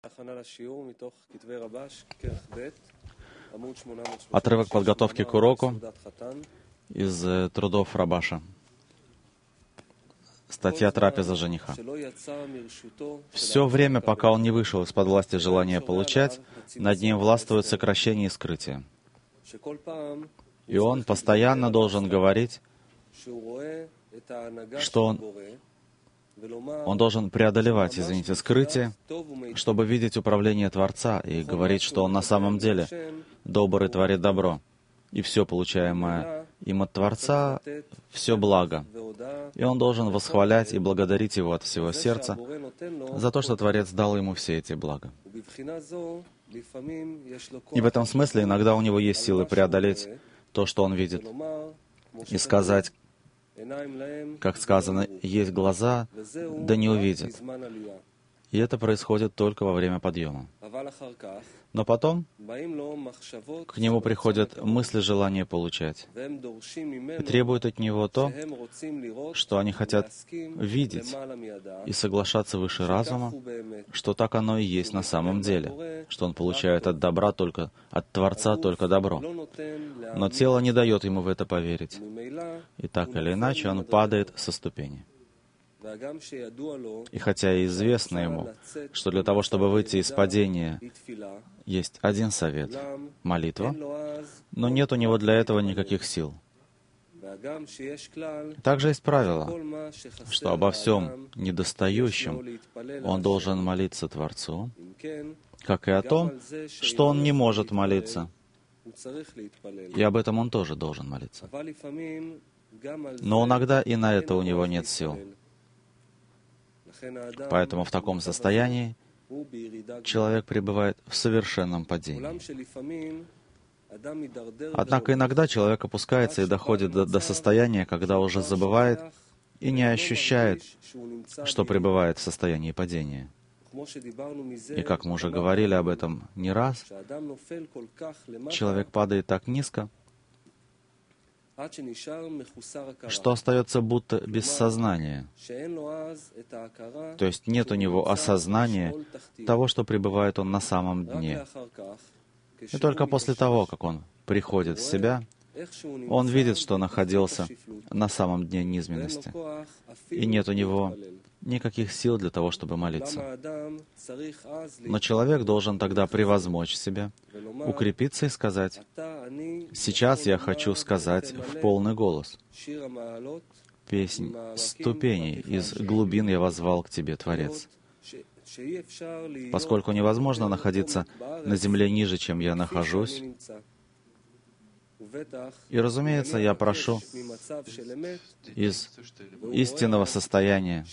Отрывок подготовки к уроку из трудов Рабаша. Статья «Трапеза жениха». Все время, пока он не вышел из-под власти желания получать, над ним властвует сокращение и скрытие. И он постоянно должен говорить, что он должен преодолевать, скрытие, чтобы видеть управление Творца и говорить, что он на самом деле добр и творит добро. И все получаемое им от Творца, все благо. И он должен восхвалять и благодарить Его от всего сердца за то, что Творец дал ему все эти блага. И в этом смысле иногда у него есть силы преодолеть то, что он видит, и сказать, как сказано, есть глаза, да не увидят. И это происходит только во время подъема. Но потом к нему приходят мысли, желания получать, и требуют от него то, что они хотят видеть и соглашаться выше разума, что так оно и есть на самом деле, что он получает от добра только, от Творца только добро. Но тело не дает ему в это поверить, и так или иначе он падает со ступени. И хотя и известно ему, что для того, чтобы выйти из падения, есть один совет — молитва, но нет у него для этого никаких сил. Также есть правило, что обо всем недостающем он должен молиться Творцу, как и о том, что он не может молиться, и об этом он тоже должен молиться. Но иногда и на это у него нет сил. Поэтому в таком состоянии человек пребывает в совершенном падении. Однако иногда человек опускается и доходит до состояния, когда уже забывает и не ощущает, что пребывает в состоянии падения. И как мы уже говорили об этом не раз, человек падает так низко, что остается будто без сознания. То есть нет у него осознания того, что пребывает он на самом дне. И только после того, как он приходит в себя, он видит, что находился на самом дне низменности. И нет у него никаких сил для того, чтобы молиться. Но человек должен тогда превозмочь себя, укрепиться и сказать: «Сейчас я хочу сказать в полный голос. Песнь ступеней из глубин я воззвал к Тебе, Творец». Поскольку невозможно находиться на земле ниже, чем я нахожусь, и, разумеется, я прошу из истинного состояния.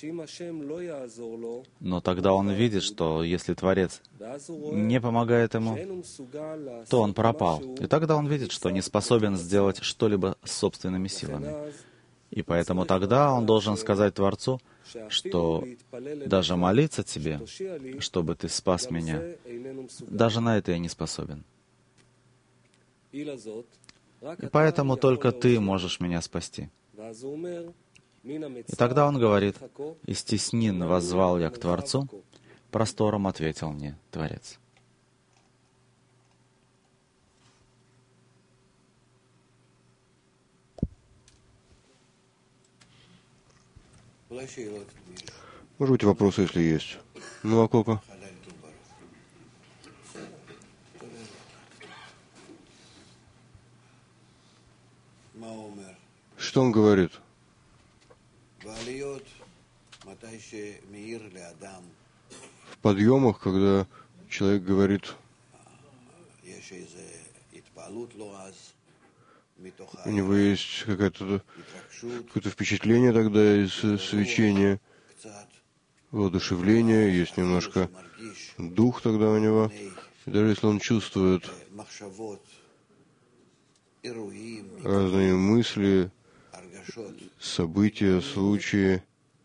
Но тогда он видит, что если Творец не помогает ему, то он пропал. И тогда он видит, что не способен сделать что-либо с собственными силами. И поэтому тогда он должен сказать Творцу, что даже молиться Тебе, чтобы Ты спас меня, даже на это я не способен. И поэтому только Ты можешь меня спасти. И тогда он говорит: «Из теснин воззвал я к Творцу, простором ответил мне Творец». Может быть, вопросы, если есть. Ну, а Кока? Что он говорит? В подъемах, когда человек говорит, у него есть какое-то впечатление тогда из свечения, воодушевления, есть немножко дух тогда у него. И даже если он чувствует разные мысли, события, случаи,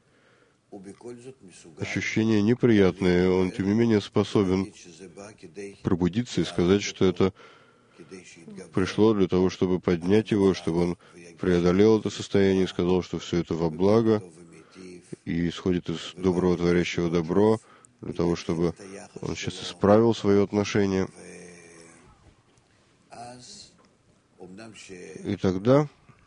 ощущения неприятные, он, тем не менее, способен пробудиться и сказать, что это пришло для того, чтобы поднять его, чтобы он преодолел это состояние и сказал, что все это во благо и исходит из доброго, творящего добро, для того, чтобы он сейчас исправил свое отношение. И тогда,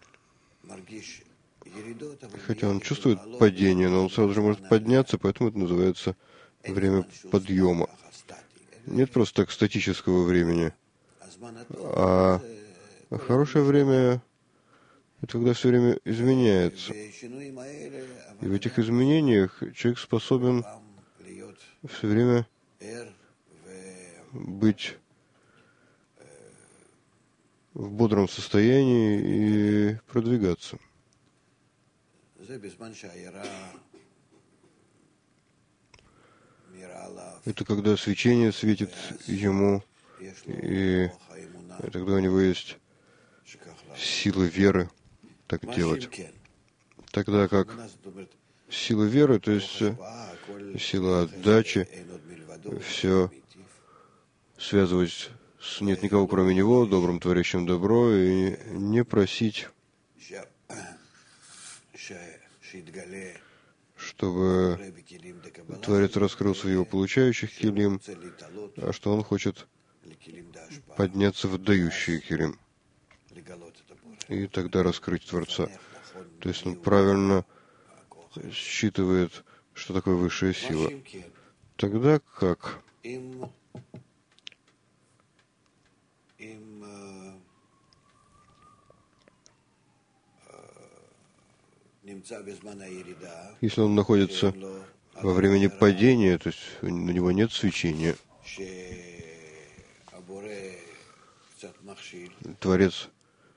хотя он чувствует падение, но он сразу же может подняться, поэтому это называется время подъема. Нет просто так статического времени. А хорошее время — это когда все время изменяется. И в этих изменениях человек способен все время быть в бодром состоянии и продвигаться. Это когда свечение светит ему, и тогда у него есть сила веры так делать. Тогда как сила веры, то есть сила отдачи, все связывать с нет никого кроме него, добрым творящим добро, и не просить, чтобы Творец раскрылся в его получающих килим, а что он хочет подняться в отдающие килим, и тогда раскрыть Творца. То есть он правильно считывает, что такое высшая сила. Тогда как если он находится во времени падения, то есть у него нет свечения, Творец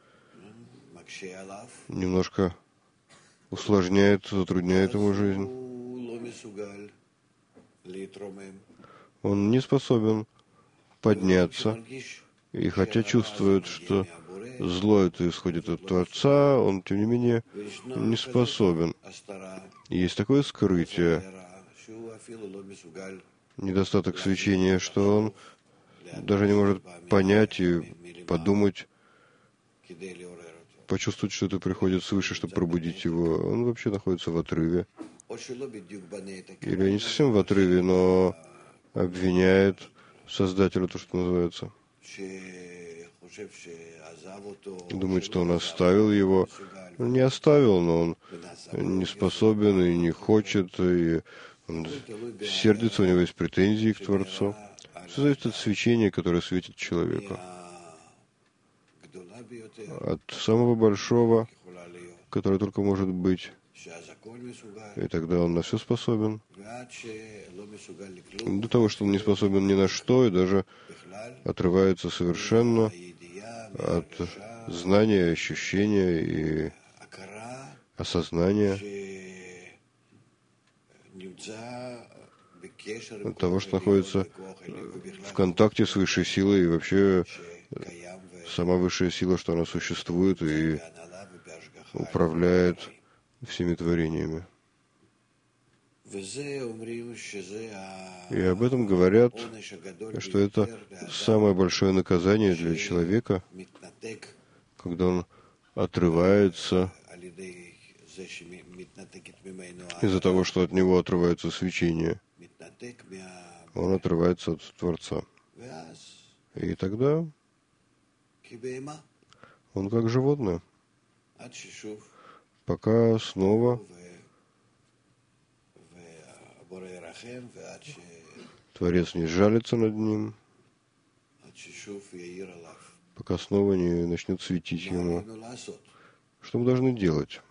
немножко усложняет, затрудняет ему жизнь. Он не способен подняться, и хотя чувствует, что зло это исходит от Творца, он, тем не менее, не способен. Есть такое скрытие, недостаток свечения, что он даже не может понять и подумать, почувствовать, что это приходит свыше, чтобы пробудить его. Он вообще находится в отрыве. Или не совсем в отрыве, но обвиняет Создателя, то, что называется. Думает, что он оставил его. Он не оставил, но он не способен и не хочет, и он сердится, у него есть претензии к Творцу. Все зависит от свечения, которое светит человека. От самого большого, которое только может быть. И тогда он на все способен. До того, что он не способен ни на что, и даже отрывается совершенно от знания, ощущения и осознания, от того, что находится в контакте с высшей силой, и вообще сама высшая сила, что она существует и управляет всеми творениями. И об этом говорят, что это самое большое наказание для человека, когда он отрывается из-за того, что от него отрывается свечение. Он отрывается от Творца. И тогда он как животное, пока снова Творец не сжалится над ним, пока снова не начнет светить ему. Что мы должны делать?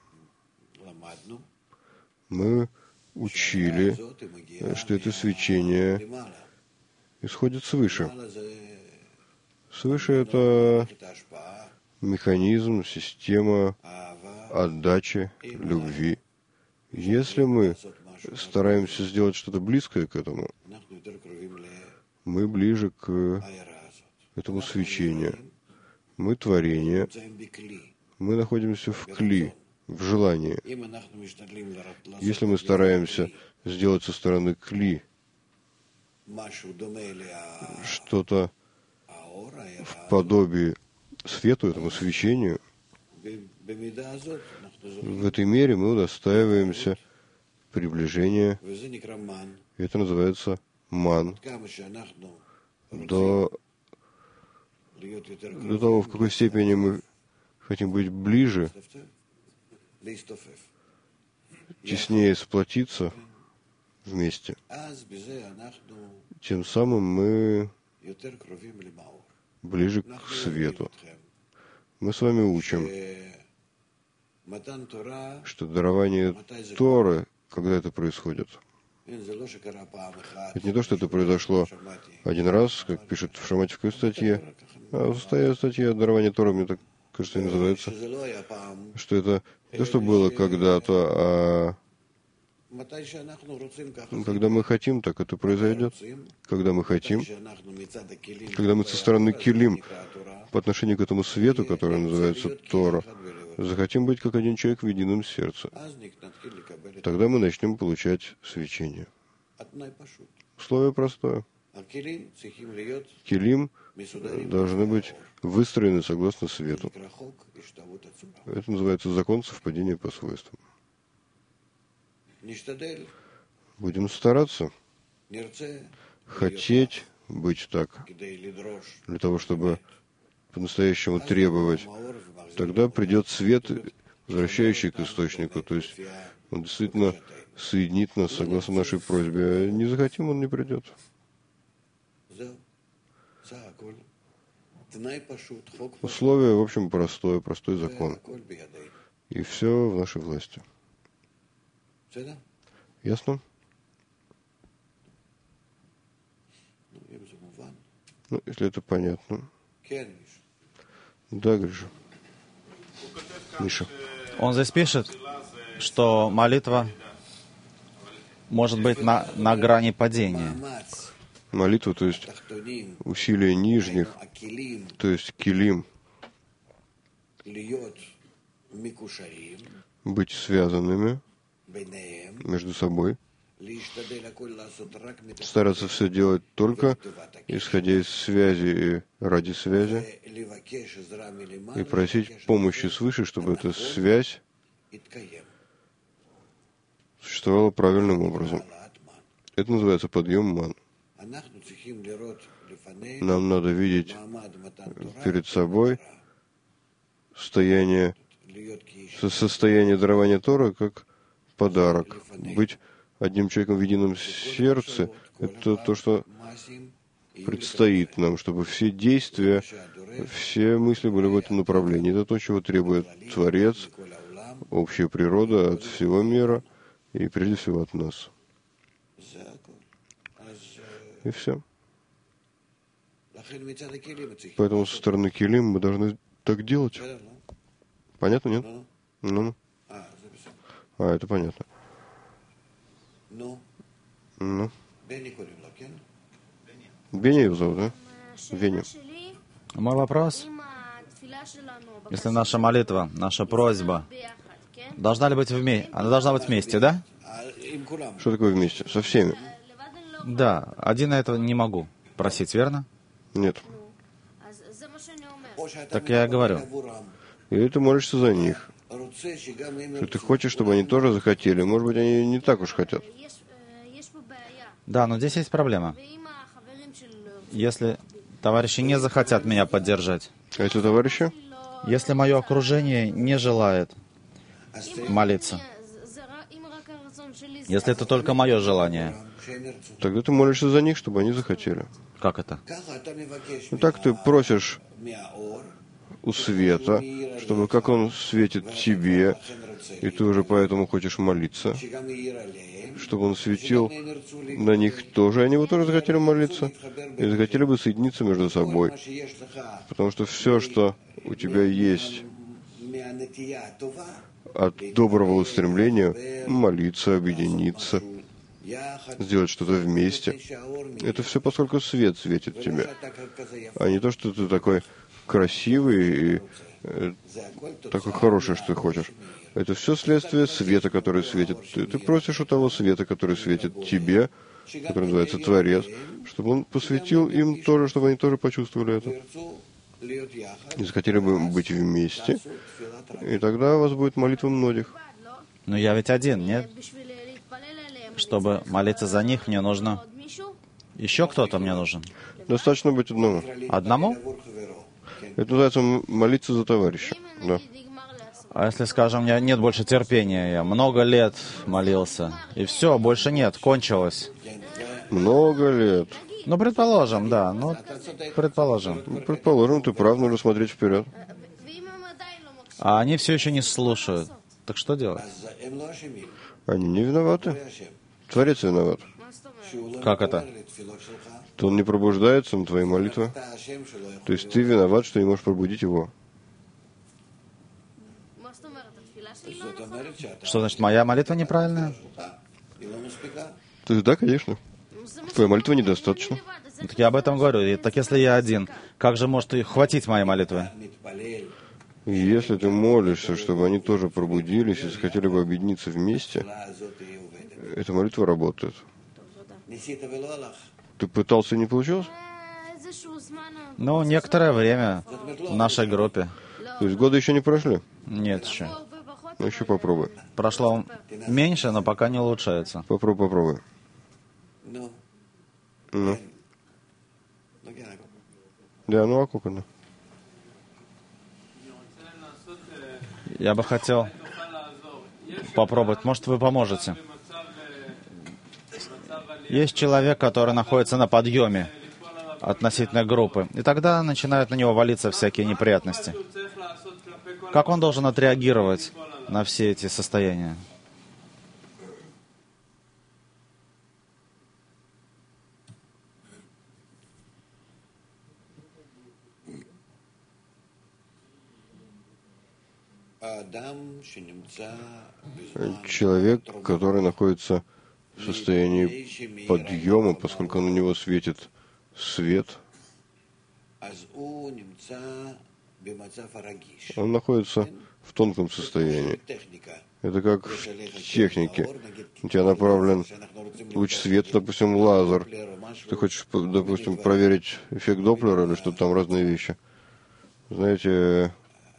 Мы учили, что это свечение исходит свыше. Свыше это механизм, система отдачи, любви. Если мы стараемся сделать что-то близкое к этому, мы ближе к этому свечению. Мы творение, мы находимся в кли, в желании. Если мы стараемся сделать со стороны кли что-то в подобии свету, этому свечению, в этой мере мы удостаиваемся приближение. И это называется ман. До того, в какой степени мы хотим быть ближе, теснее сплотиться вместе, тем самым мы ближе к свету. Мы с вами учим, что дарование Торы, когда это происходит, это не то, что это произошло один раз, как пишет в шаматической статье, а в статье дарование Торы, мне так кажется, называется, что это не то, что было когда-то, а когда мы хотим, так это произойдет. Когда мы хотим, когда мы со стороны килим по отношению к этому свету, который называется Тора, захотим быть как один человек в едином сердце, тогда мы начнем получать свечение. Условие простое. Килим должны быть выстроены согласно свету. Это называется закон совпадения по свойствам. Будем стараться, хотеть быть так, для того, чтобы по-настоящему требовать. Тогда придет свет, возвращающий к источнику, то есть он действительно соединит нас согласно нашей просьбе. А не захотим, он не придет. Условие, в общем, простой закон. И все в нашей власти. Ясно? Ну, если это понятно. Да, Гриша. Миша. Он здесь пишет, что молитва может быть на грани падения. Молитва, то есть усилия нижних, то есть килим, быть связанными между собой, стараться все делать только исходя из связи и ради связи, и просить помощи свыше, чтобы эта связь существовала правильным образом. Это называется подъем ман. Нам надо видеть перед собой состояние дарования Тора как подарок. Быть одним человеком в едином сердце — это то, что предстоит нам, чтобы все действия, все мысли были в этом направлении. Это то, чего требует Творец, общая природа от всего мира и прежде всего от нас. И все. Поэтому со стороны килим мы должны так делать. Понятно, нет? Ну. А, это понятно. Ну. Беня его зовут, да? Веня. Мой вопрос. Если наша молитва, наша просьба, должна ли быть вместе? Она должна быть вместе, да? Что такое вместе? Со всеми? Да. Один на этого не могу просить, верно? Нет. Так я говорю. Или ты молишься за них. Что ты хочешь, чтобы они тоже захотели. Может быть, они не так уж хотят. Да, но здесь есть проблема. Если товарищи не захотят меня поддержать. А эти товарищи? Если мое окружение не желает молиться. Если это только мое желание. Тогда ты молишься за них, чтобы они захотели. Как это? Ну так ты просишь у света, чтобы как он светит тебе, и ты уже поэтому хочешь молиться, чтобы он светил на них тоже, они бы тоже захотели молиться, и захотели бы соединиться между собой. Потому что все, что у тебя есть от доброго устремления, молиться, объединиться, сделать что-то вместе, это все поскольку свет светит тебе, а не то, что ты такой красивый и такой хороший, что ты хочешь. Это все следствие света, который светит. Ты просишь у того света, который светит тебе, который называется Творец, чтобы он посветил им тоже, чтобы они тоже почувствовали это. И захотели бы быть вместе, и тогда у вас будет молитва многих. Но я ведь один, нет? Чтобы молиться за них, мне нужно... Еще кто-то мне нужен. Достаточно быть одному. Одному? Это называется молиться за товарища. Да. А если, скажем, у меня нет больше терпения, я много лет молился, и все, больше нет, кончилось. Много лет. Ну, предположим, да, предположим. Предположим, ты прав, нужно смотреть вперед. А они все еще не слушают. Так что делать? Они не виноваты. Творец виноват. Как это? То он не пробуждается на твои молитвы. То есть ты виноват, что не можешь пробудить его. Что значит, моя молитва неправильная? То есть да, конечно. Твоя молитва недостаточно. Так я об этом говорю. И так если я один, как же может их хватить моей молитвы? Если ты молишься, чтобы они тоже пробудились и захотели бы объединиться вместе, эта молитва работает. Ты пытался и не получилось? Ну, некоторое время в нашей группе. То есть годы еще не прошли? Нет еще. Ну, еще попробуй. Прошло меньше, но пока не улучшается. Попробуй. Ну. Да, ну а как оно? Я бы хотел попробовать. Может, вы поможете? Есть человек, который находится на подъеме относительно группы, и тогда начинают на него валиться всякие неприятности. Как он должен отреагировать на все эти состояния? Человек, который находится в состоянии подъема, поскольку на него светит свет, он находится в тонком состоянии. Это как в технике. У тебя направлен луч света, допустим, лазер. Ты хочешь, допустим, проверить эффект Доплера или что-то там, разные вещи. Знаете,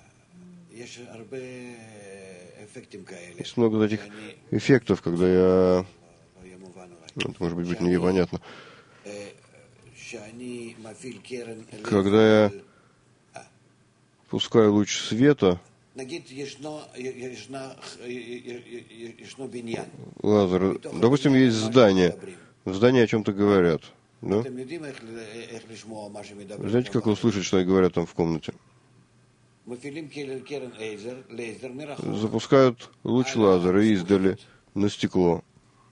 есть много таких эффектов, когда я... Это, может быть непонятно. Когда я пускаю луч света, лазер, допустим, есть здание. В здании о чем-то говорят. Да? Знаете, как услышать, что говорят там в комнате? Запускают луч лазера издали на стекло.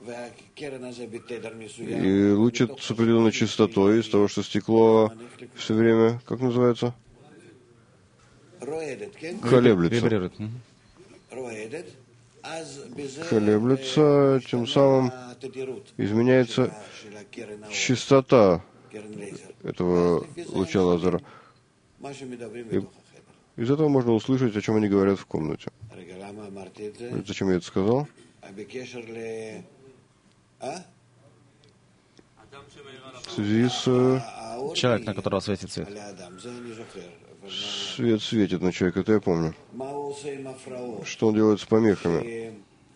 И лучат с определенной частотой из того, что стекло все время, как называется? Колеблется. Колеблется, тем самым изменяется частота этого луча лазера. И из этого можно услышать, о чем они говорят в комнате. Зачем я это сказал? В связи с... Человек, на которого светит свет. Свет светит на человека, это я помню. Что он делает с помехами?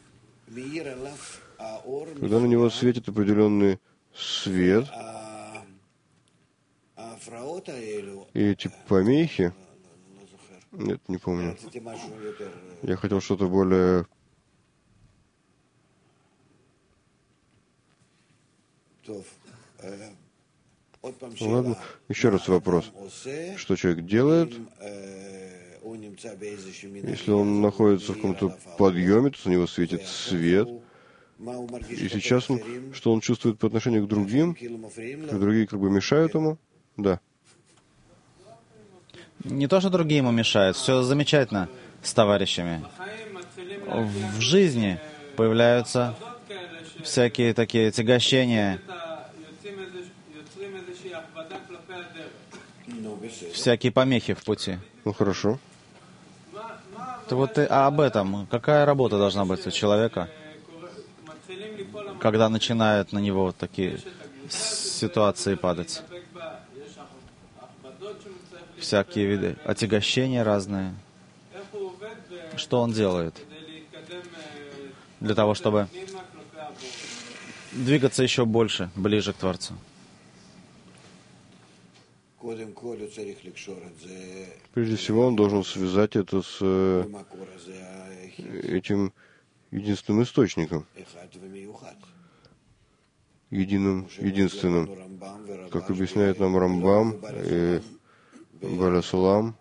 Когда на него светит определенный свет, и эти помехи... Нет, не помню. Я хотел что-то более... Ладно, еще раз вопрос. Что человек делает, если он находится в каком-то подъеме, то на него светит свет, и сейчас что он чувствует по отношению к другим, другие как бы мешают ему? Да. Не то, что другие ему мешают, все замечательно с товарищами. В жизни появляются всякие такие отягощения, всякие помехи в пути. Ну, хорошо. Ты вот об этом. Какая работа должна быть у человека, когда начинают на него вот такие ситуации падать? Всякие виды отягощения разные. Что он делает для того, чтобы двигаться еще больше, ближе к Творцу. Прежде всего, он должен связать это с этим единственным источником, единственным. Как объясняет нам Рамбам и Баля Сулам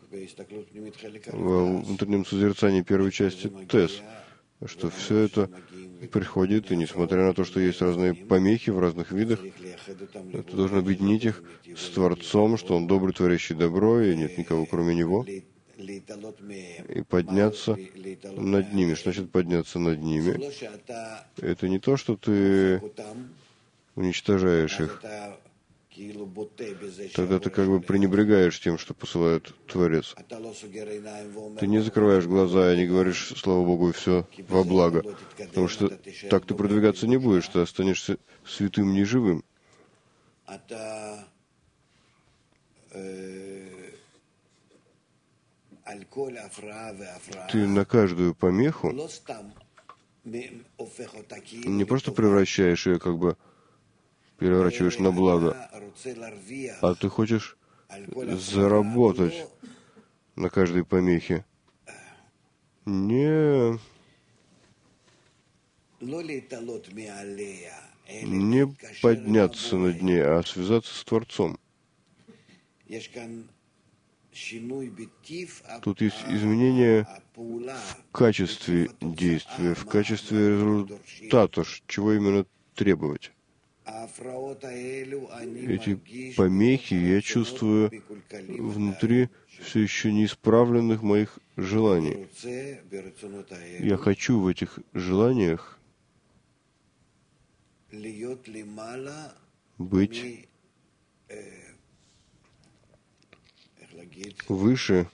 во внутреннем созерцании первой части Тес, что все это приходит, и несмотря на то, что есть разные помехи в разных видах, это должно объединить их с Творцом, что Он добрый, творящий добро, и нет никого кроме Него, и подняться над ними. Что значит подняться над ними? Это не то, что ты уничтожаешь их. Тогда ты как бы пренебрегаешь тем, что посылает Творец. Ты не закрываешь глаза и не говоришь, слава Богу, и все во благо. Потому что так ты продвигаться не будешь, ты останешься святым неживым. Ты на каждую помеху не просто превращаешь ее, как бы переворачиваешь на благо, а ты хочешь заработать на каждой помехе. Не подняться над ней, а связаться с Творцом. Тут есть изменение в качестве действия, в качестве результата, чего именно требовать. Эти помехи я чувствую внутри все еще неисправленных моих желаний. Я хочу в этих желаниях быть выше,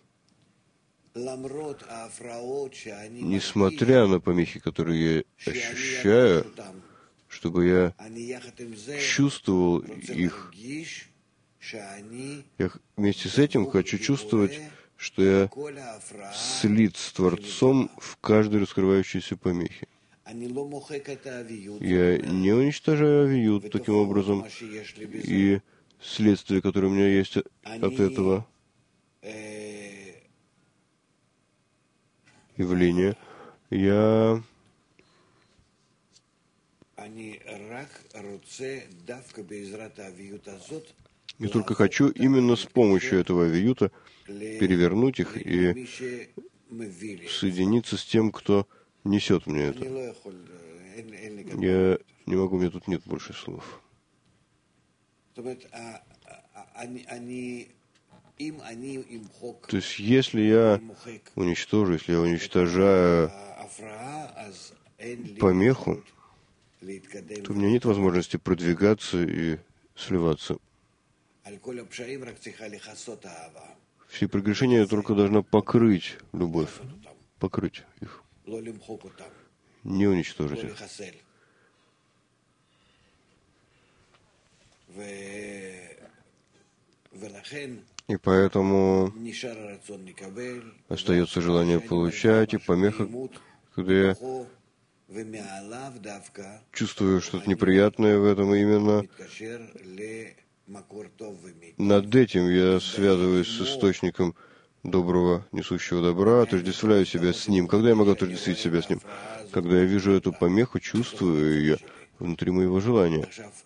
несмотря на помехи, которые я ощущаю, чтобы я чувствовал их. Я вместе с этим хочу чувствовать, что я слит с Творцом в каждой раскрывающейся помехе. Я не уничтожаю авиют таким образом, и следствие, которое у меня есть от этого явления, я только хочу именно с помощью этого авиюта перевернуть их и соединиться с тем, кто несет мне это. Я не могу, у меня тут нет больше слов. То есть, если я уничтожаю помеху, то у меня нет возможности продвигаться и сливаться. Все прегрешения только должна покрыть любовь, покрыть их, не уничтожить их. И поэтому остается желание получать, и помеха, когда я чувствую что-то неприятное в этом, именно над этим я связываюсь с источником доброго, несущего добра, отождествляю себя с ним. Когда я могу отождествить себя с ним? Когда я вижу эту помеху, чувствую ее внутри моего желания.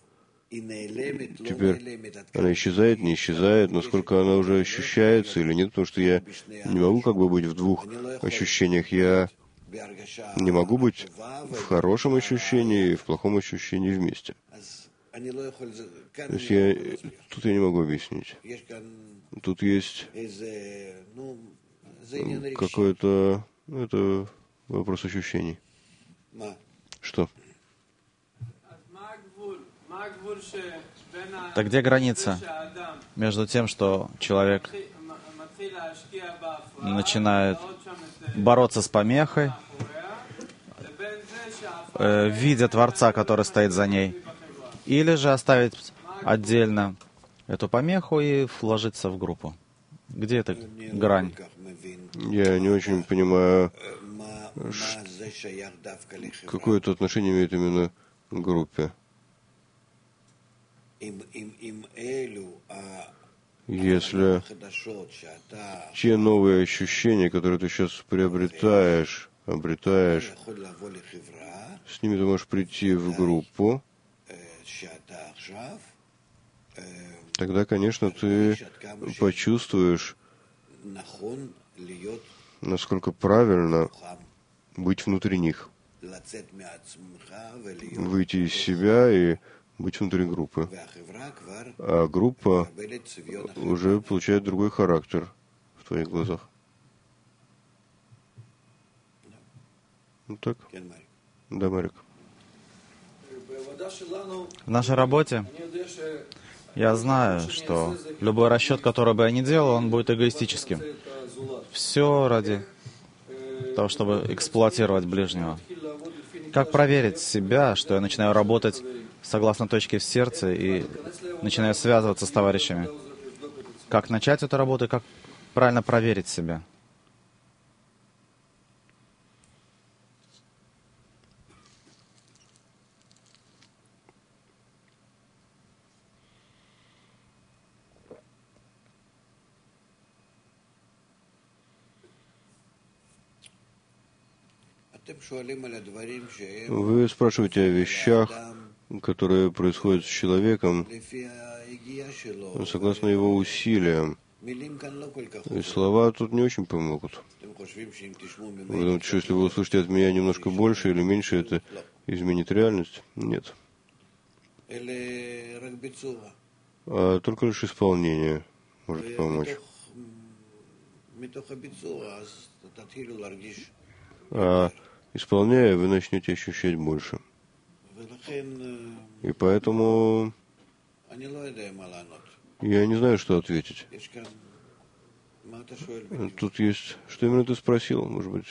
Теперь она исчезает, не исчезает, насколько она уже ощущается или нет, потому что я не могу как бы быть в двух ощущениях. Я не могу быть в хорошем ощущении и в плохом ощущении вместе. То есть тут я не могу объяснить. Тут есть какой-то... это вопрос ощущений. Что? Так где граница между тем, что человек начинает бороться с помехой, видя Творца, который стоит за ней, или же оставить отдельно эту помеху и вложиться в группу? Где эта грань? Я не очень понимаю, какое это отношение имеет именно к группе. Если те новые ощущения, которые ты сейчас обретаешь, с ними ты можешь прийти в группу, тогда, конечно, ты почувствуешь, насколько правильно быть внутри них, выйти из себя и быть внутри группы. А группа уже получает другой характер в твоих глазах. Ну так? Да, Марик. В нашей работе я знаю, что любой расчет, который бы я ни делал, он будет эгоистическим. Все ради того, чтобы эксплуатировать ближнего. Как проверить себя, что я начинаю работать согласно точке в сердце и начинаю связываться с товарищами? Как начать эту работу и как правильно проверить себя? Вы спрашиваете о вещах, которые происходят с человеком согласно его усилиям. И слова тут не очень помогут. Вы думаете, что если вы услышите от меня немножко больше или меньше, это изменит реальность? Нет. А только лишь исполнение может помочь. А исполняя, вы начнете ощущать больше. И поэтому я не знаю, что ответить. Тут есть... Что именно ты спросил, может быть?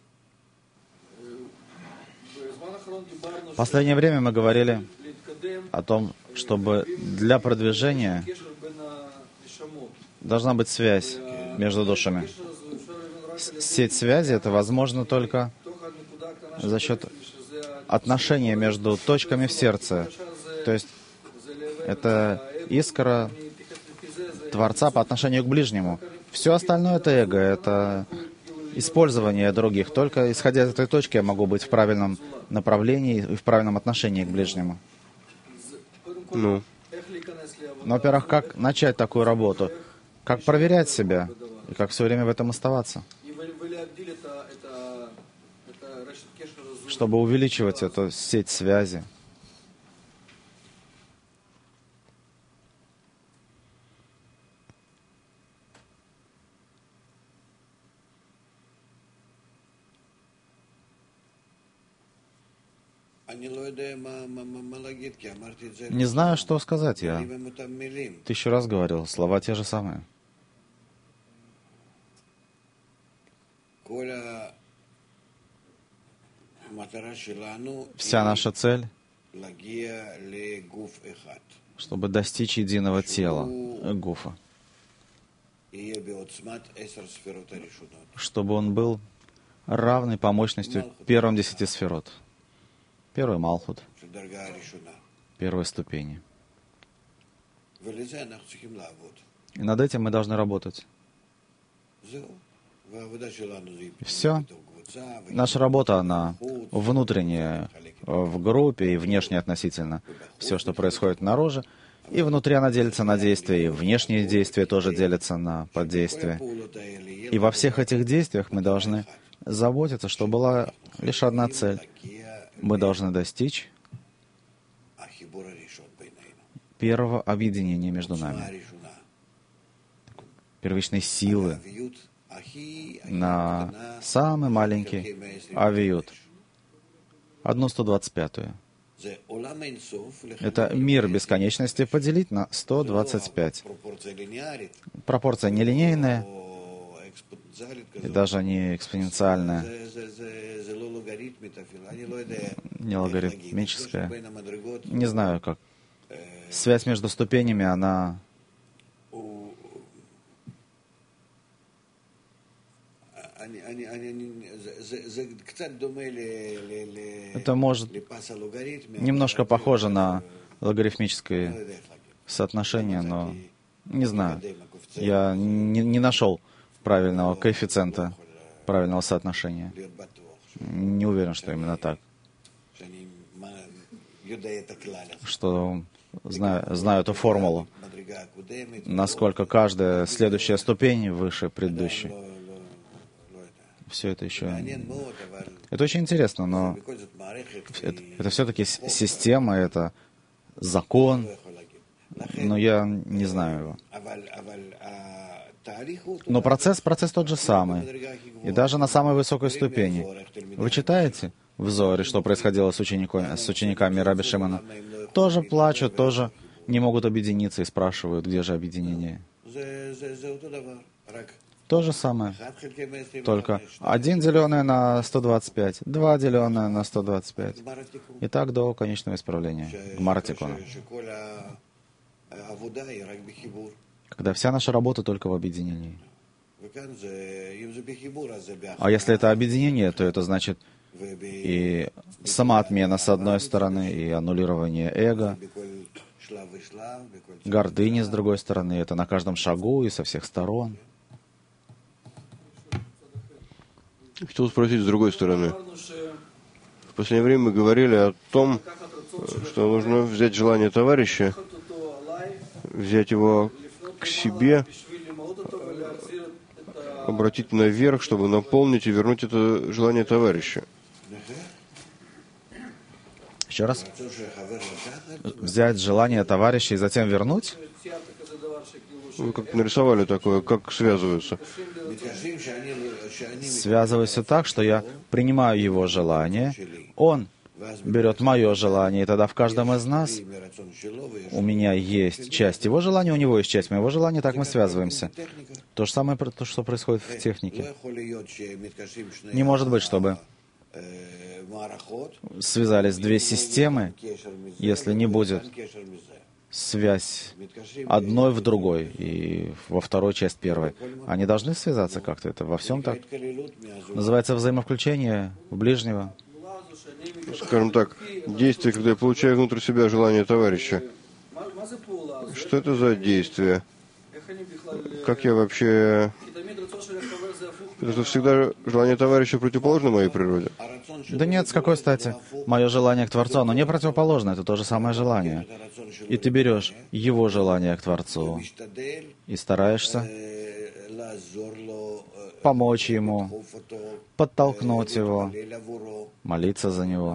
В последнее время мы говорили о том, чтобы для продвижения должна быть связь между душами. Сеть связи — это возможно только за счет отношения между точками в сердце. То есть это искра Творца по отношению к ближнему. Все остальное — это эго, это использование других. Только исходя из этой точки я могу быть в правильном направлении и в правильном отношении к ближнему. Ну. Но, во-первых, как начать такую работу? Как проверять себя? И как все время в этом оставаться? Чтобы увеличивать эту сеть связи. Не знаю, что сказать. Я 1000 раз говорил, слова те же самые. Вся наша цель, чтобы достичь единого тела, гуфа, чтобы он был равный по мощности первым 10 сферот. Первый Малхут, первой ступени. И над этим мы должны работать. Все. Наша работа, она внутренняя в группе и внешняя относительно. Все, что происходит наружу. И внутри она делится на действия, и внешние действия тоже делятся на поддействия. И во всех этих действиях мы должны заботиться, что была лишь одна цель. Мы должны достичь первого объединения между нами, первичной силы на самый маленький авиют, 1/125. Это мир бесконечности поделить на 125. Пропорция нелинейная и даже не экспоненциальная, не логарифмическая. Не знаю, как. Связь между ступенями, она Это может немножко похоже на логарифмическое соотношение, но не знаю. Я не нашел правильного коэффициента, правильного соотношения. Не уверен, что именно так. Что знаю эту формулу, насколько каждая следующая ступень выше предыдущей. Все это еще... Это очень интересно, но это все-таки система, это закон, но я не знаю его. Но процесс тот же самый. И даже на самой высокой ступени. Вы читаете в Зоре, что происходило с учениками Раби Шимона? Тоже плачут, тоже не могут объединиться и спрашивают, где же объединение. То же самое. Только 1 деленное на 125, 2 деленное на 125. И так до конечного исправления. Гмара Тикуна. Когда вся наша работа только в объединении. А если это объединение, то это значит и самоотмена с одной стороны, и аннулирование эго, гордыни с другой стороны. Это на каждом шагу и со всех сторон. Хотел спросить с другой стороны. В последнее время мы говорили о том, что нужно взять желание товарища, взять его к себе, обратить наверх, чтобы наполнить и вернуть это желание товарища. Еще раз. Взять желание товарища и затем вернуть? Вы как нарисовали такое, как связываются? Связывается так, что я принимаю его желание, он берет мое желание, и тогда в каждом из нас у меня есть часть его желания, у него есть часть моего желания, так мы связываемся. То же самое, то, что происходит в технике. Не может быть, чтобы связались две системы, если не будет связь одной в другой и во второй часть первой. Они должны связаться как-то. Это во всем так. Называется взаимовключение в ближнего. Скажем так, действие, когда я получаю внутрь себя желание товарища. Что это за действие? Как я вообще... Это всегда желание товарища противоположно моей природе? Да нет, с какой стати? Мое желание к Творцу, оно не противоположно, это то же самое желание. И ты берешь его желание к Творцу и стараешься помочь ему, подтолкнуть его, молиться за него.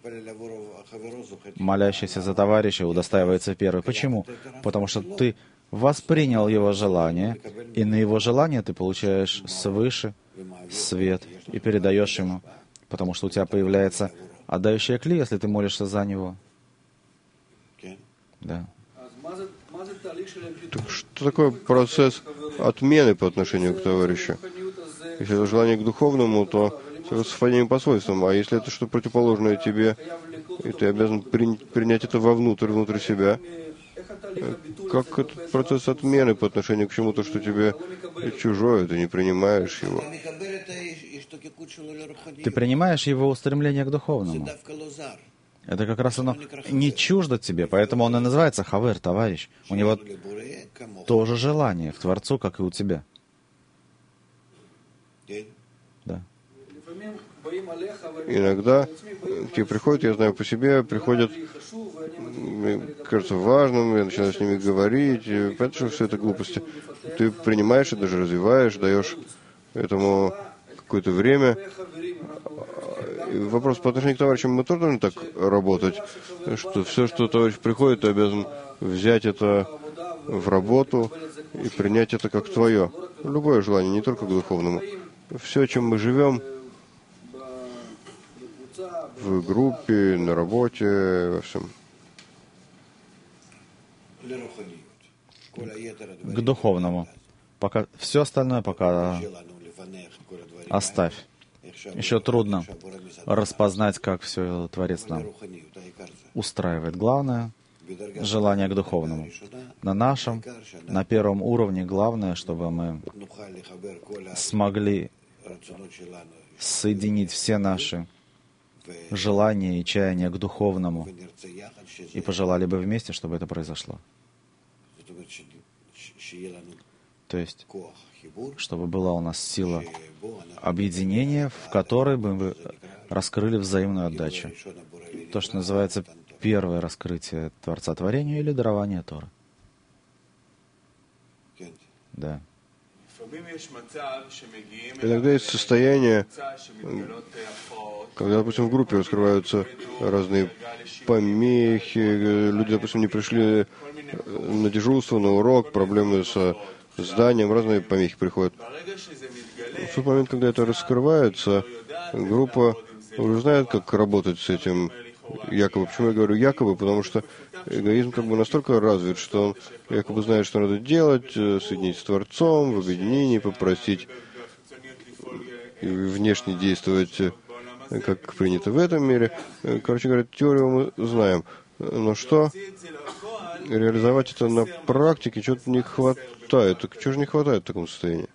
Молящийся за товарища удостаивается первый. Почему? Потому что ты воспринял его желание, и на его желание ты получаешь свыше свет и передаешь ему, потому что у тебя появляется отдающая кли, если ты молишься за него. Да. Так что такое процесс отмены по отношению к товарищу? Если это желание к духовному, то это совпадение по свойствам. А если это что противоположное тебе, и ты обязан принять это внутрь себя, как этот процесс отмены по отношению к чему-то, что тебе чужое, ты не принимаешь его? Ты принимаешь его устремление к духовному. Это как раз оно не чуждо тебе, поэтому он и называется хавер, товарищ. У него тоже желание к Творцу, как и у тебя. Да. Иногда к тебе приходят, я знаю по себе, приходят, мне кажется важным, я начинаю с ними говорить, понятно, что все это глупости. Ты принимаешь и даже развиваешь, даешь этому какое-то время. И вопрос по отношению к товарищам, мы тоже должны так работать, что все, что товарищ приходит, ты обязан взять это в работу и принять это как твое. Любое желание, не только к духовному. Все, чем мы живем, в группе, на работе, во всем. К духовному. Пока все остальное пока оставь. Еще трудно распознать, как все Творец нам устраивает. Главное — желание к духовному. На первом уровне главное, чтобы мы смогли соединить все наши желания и чаяния к духовному и пожелали бы вместе, чтобы это произошло. То есть, чтобы была у нас сила объединения, в которой бы мы раскрыли взаимную отдачу. То, что называется первое раскрытие Творца Творения или дарование Торы. Да. Иногда есть состояние, когда, допустим, в группе раскрываются разные помехи, люди, допустим, не пришли на дежурство, на урок, проблемы со зданием, разные помехи приходят. В тот момент, когда это раскрывается, группа уже знает, как работать с этим якобы. Почему я говорю якобы? Потому что эгоизм как бы настолько развит, что он якобы знает, что надо делать, соединить с Творцом, в объединении, попросить внешне действовать, как принято в этом мире. Короче говоря, теорию мы знаем. Но что? Реализовать это на практике что-то не хватает. Так чего же не хватает в таком состоянии?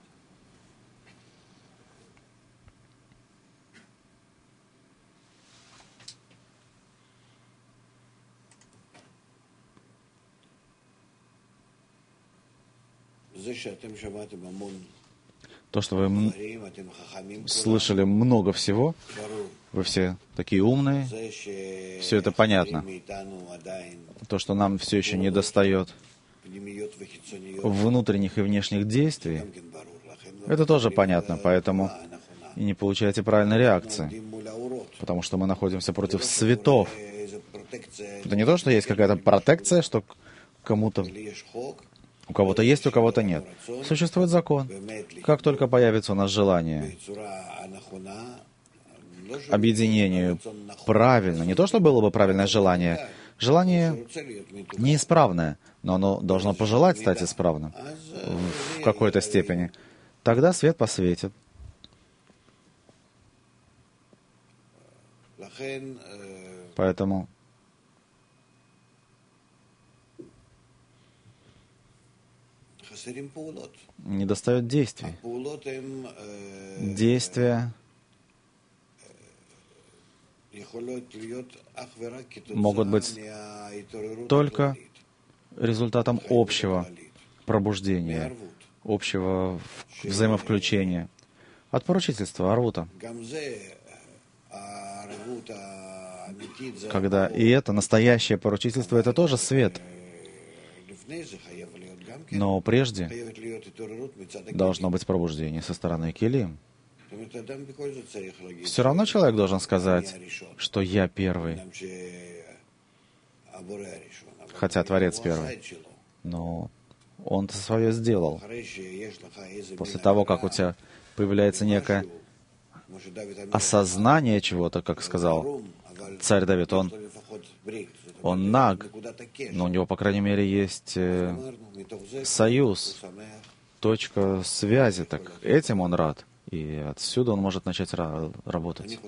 То, что вы слышали много всего, вы все такие умные, все это понятно. То, что нам все еще не достает внутренних и внешних действий, это тоже понятно, поэтому и не получаете правильной реакции, потому что мы находимся против светов. Это не то, что есть какая-то протекция, что кому-то... У кого-то есть, у кого-то нет. Существует закон. Как только появится у нас желание объединению правильно, не то, что было бы правильное желание, желание неисправное, но оно должно пожелать стать исправным в какой-то степени, тогда свет посветит. Поэтому недостает действий. Действия могут быть только результатом общего пробуждения, общего взаимовключения, от поручительства, арвута. Когда и это настоящее поручительство, это тоже свет. Но прежде должно быть пробуждение со стороны Келим. Все равно человек должен сказать, что я первый, хотя Творец первый. Но он-то свое сделал. После того, как у тебя появляется некое осознание чего-то, как сказал царь Давид, он наг, но у него, по крайней мере, есть союз, точка связи, так этим он рад, и отсюда он может начать работать.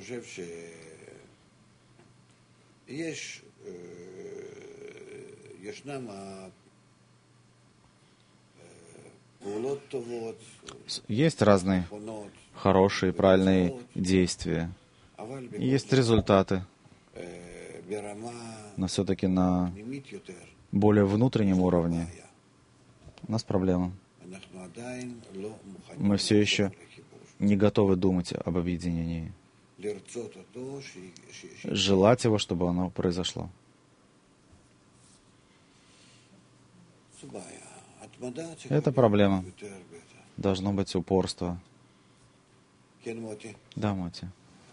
Есть разные хорошие, правильные действия, есть результаты, но все-таки на более внутреннем уровне у нас проблема. Мы все еще не готовы думать об объединении. Желать его, чтобы оно произошло. Это проблема. Должно быть упорство. Да, Моти.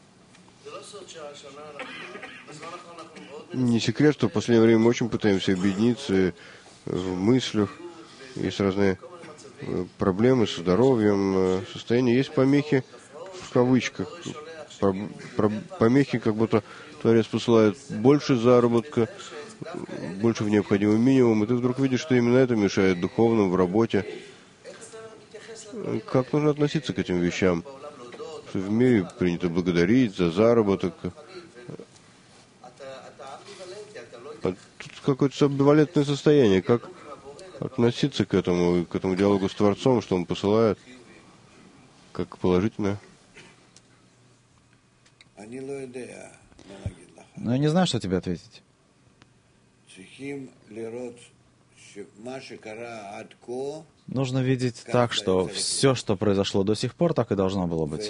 Не секрет, что в последнее время мы очень пытаемся объединиться в мыслях. Есть разные проблемы со здоровьем, состояние. Есть помехи в кавычках. Помехи, как будто Творец посылает больше заработка, больше в необходимый минимум, и ты вдруг видишь, что именно это мешает духовным в работе. Как нужно относиться к этим вещам? Что в мире принято благодарить за заработок. А тут какое-то амбивалентное состояние. Как относиться к этому диалогу с Творцом, что Он посылает, как положительное? Но я не знаю, что тебе ответить. Нужно видеть так, что все, что произошло до сих пор, так и должно было быть.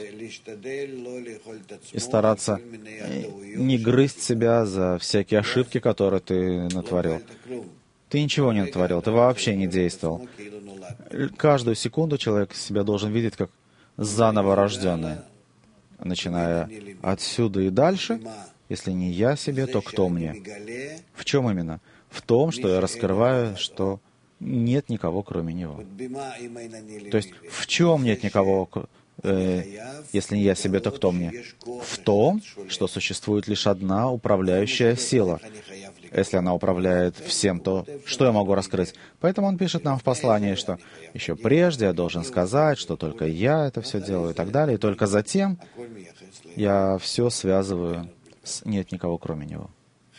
И стараться не грызть себя за всякие ошибки, которые ты натворил. Ты ничего не натворил, ты вообще не действовал. Каждую секунду человек себя должен видеть как заново рожденный. Начиная отсюда и дальше, если не я себе, то кто мне? В чем именно? В том, что я раскрываю, что нет никого, кроме Него. То есть в чем нет никого, если не я себе, то кто мне? В том, что существует лишь одна управляющая сила. Если она управляет всем, то что я могу раскрыть? Поэтому он пишет нам в послании, что еще прежде я должен сказать, что только я это все делаю и так далее, и только затем я все связываю с «нет никого, кроме Него».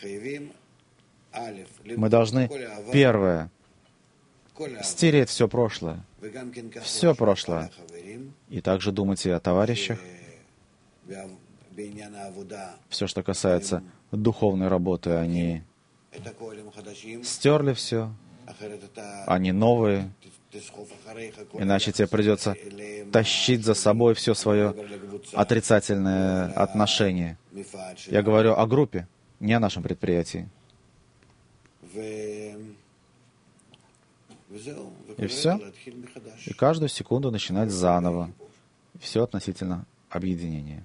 Мы должны, первое, стереть все прошлое, и также думать и о товарищах, все, что касается духовной работы, они стерли все, они новые, иначе тебе придется тащить за собой все свое отрицательное отношение. Я говорю о группе, не о нашем предприятии. И все. И каждую секунду начинать заново. Все относительно объединения.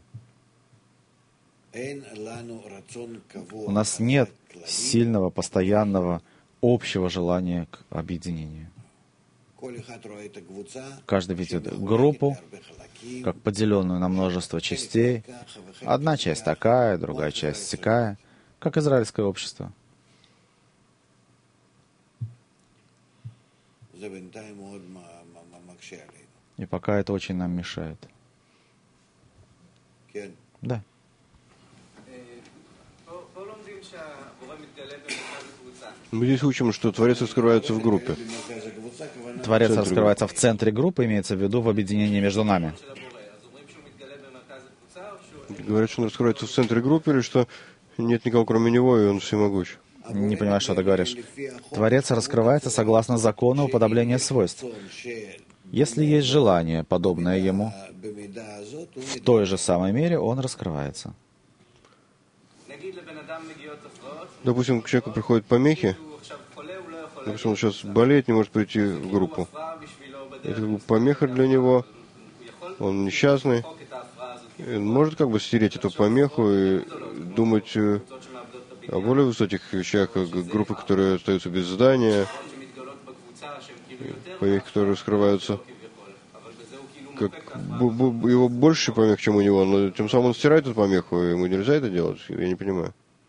У нас нет сильного, постоянного, общего желания к объединению. Каждый видит группу, как поделенную на множество частей. Одна часть такая, другая часть сякая, как израильское общество. И пока это очень нам мешает. Да. Мы здесь учим, что Творец раскрывается в группе. Творец раскрывается в центре группы, имеется в виду в объединении между нами. Говорят, что он раскрывается в центре группы, или что нет никого, кроме него, и он всемогущ. Не понимаю, что ты говоришь. Творец раскрывается согласно закону уподобления свойств. Если есть желание, подобное ему, в той же самой мере он раскрывается. Допустим, к человеку приходят помехи, допустим, он сейчас болеет, не может прийти в группу. Это как бы помеха для него, он несчастный. И он может как бы стереть эту помеху и думать о более высоких вещах, как группы, которые остаются без здания, помехи, которые раскрываются, как его больше помех, чем у него, но тем самым он стирает эту помеху, и ему нельзя это делать, я не понимаю.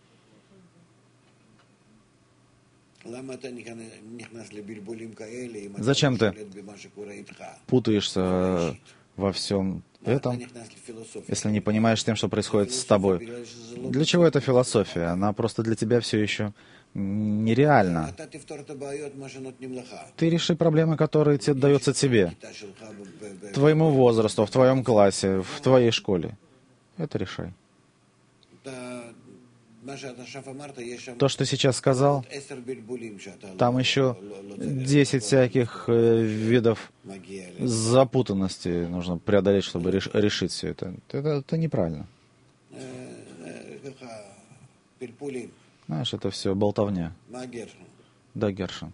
Зачем ты путаешься во всем этом, если не понимаешь тем, что происходит с тобой? Для чего эта философия? Она просто для тебя все еще нереальна. Ты реши проблемы, которые даются тебе, твоему возрасту, в твоем классе, в твоей школе. Это решай. То, что сейчас сказал, там еще 10 всяких видов запутанности нужно преодолеть, чтобы решить все это. Это неправильно. Знаешь, это все болтовня. Да, Гершин.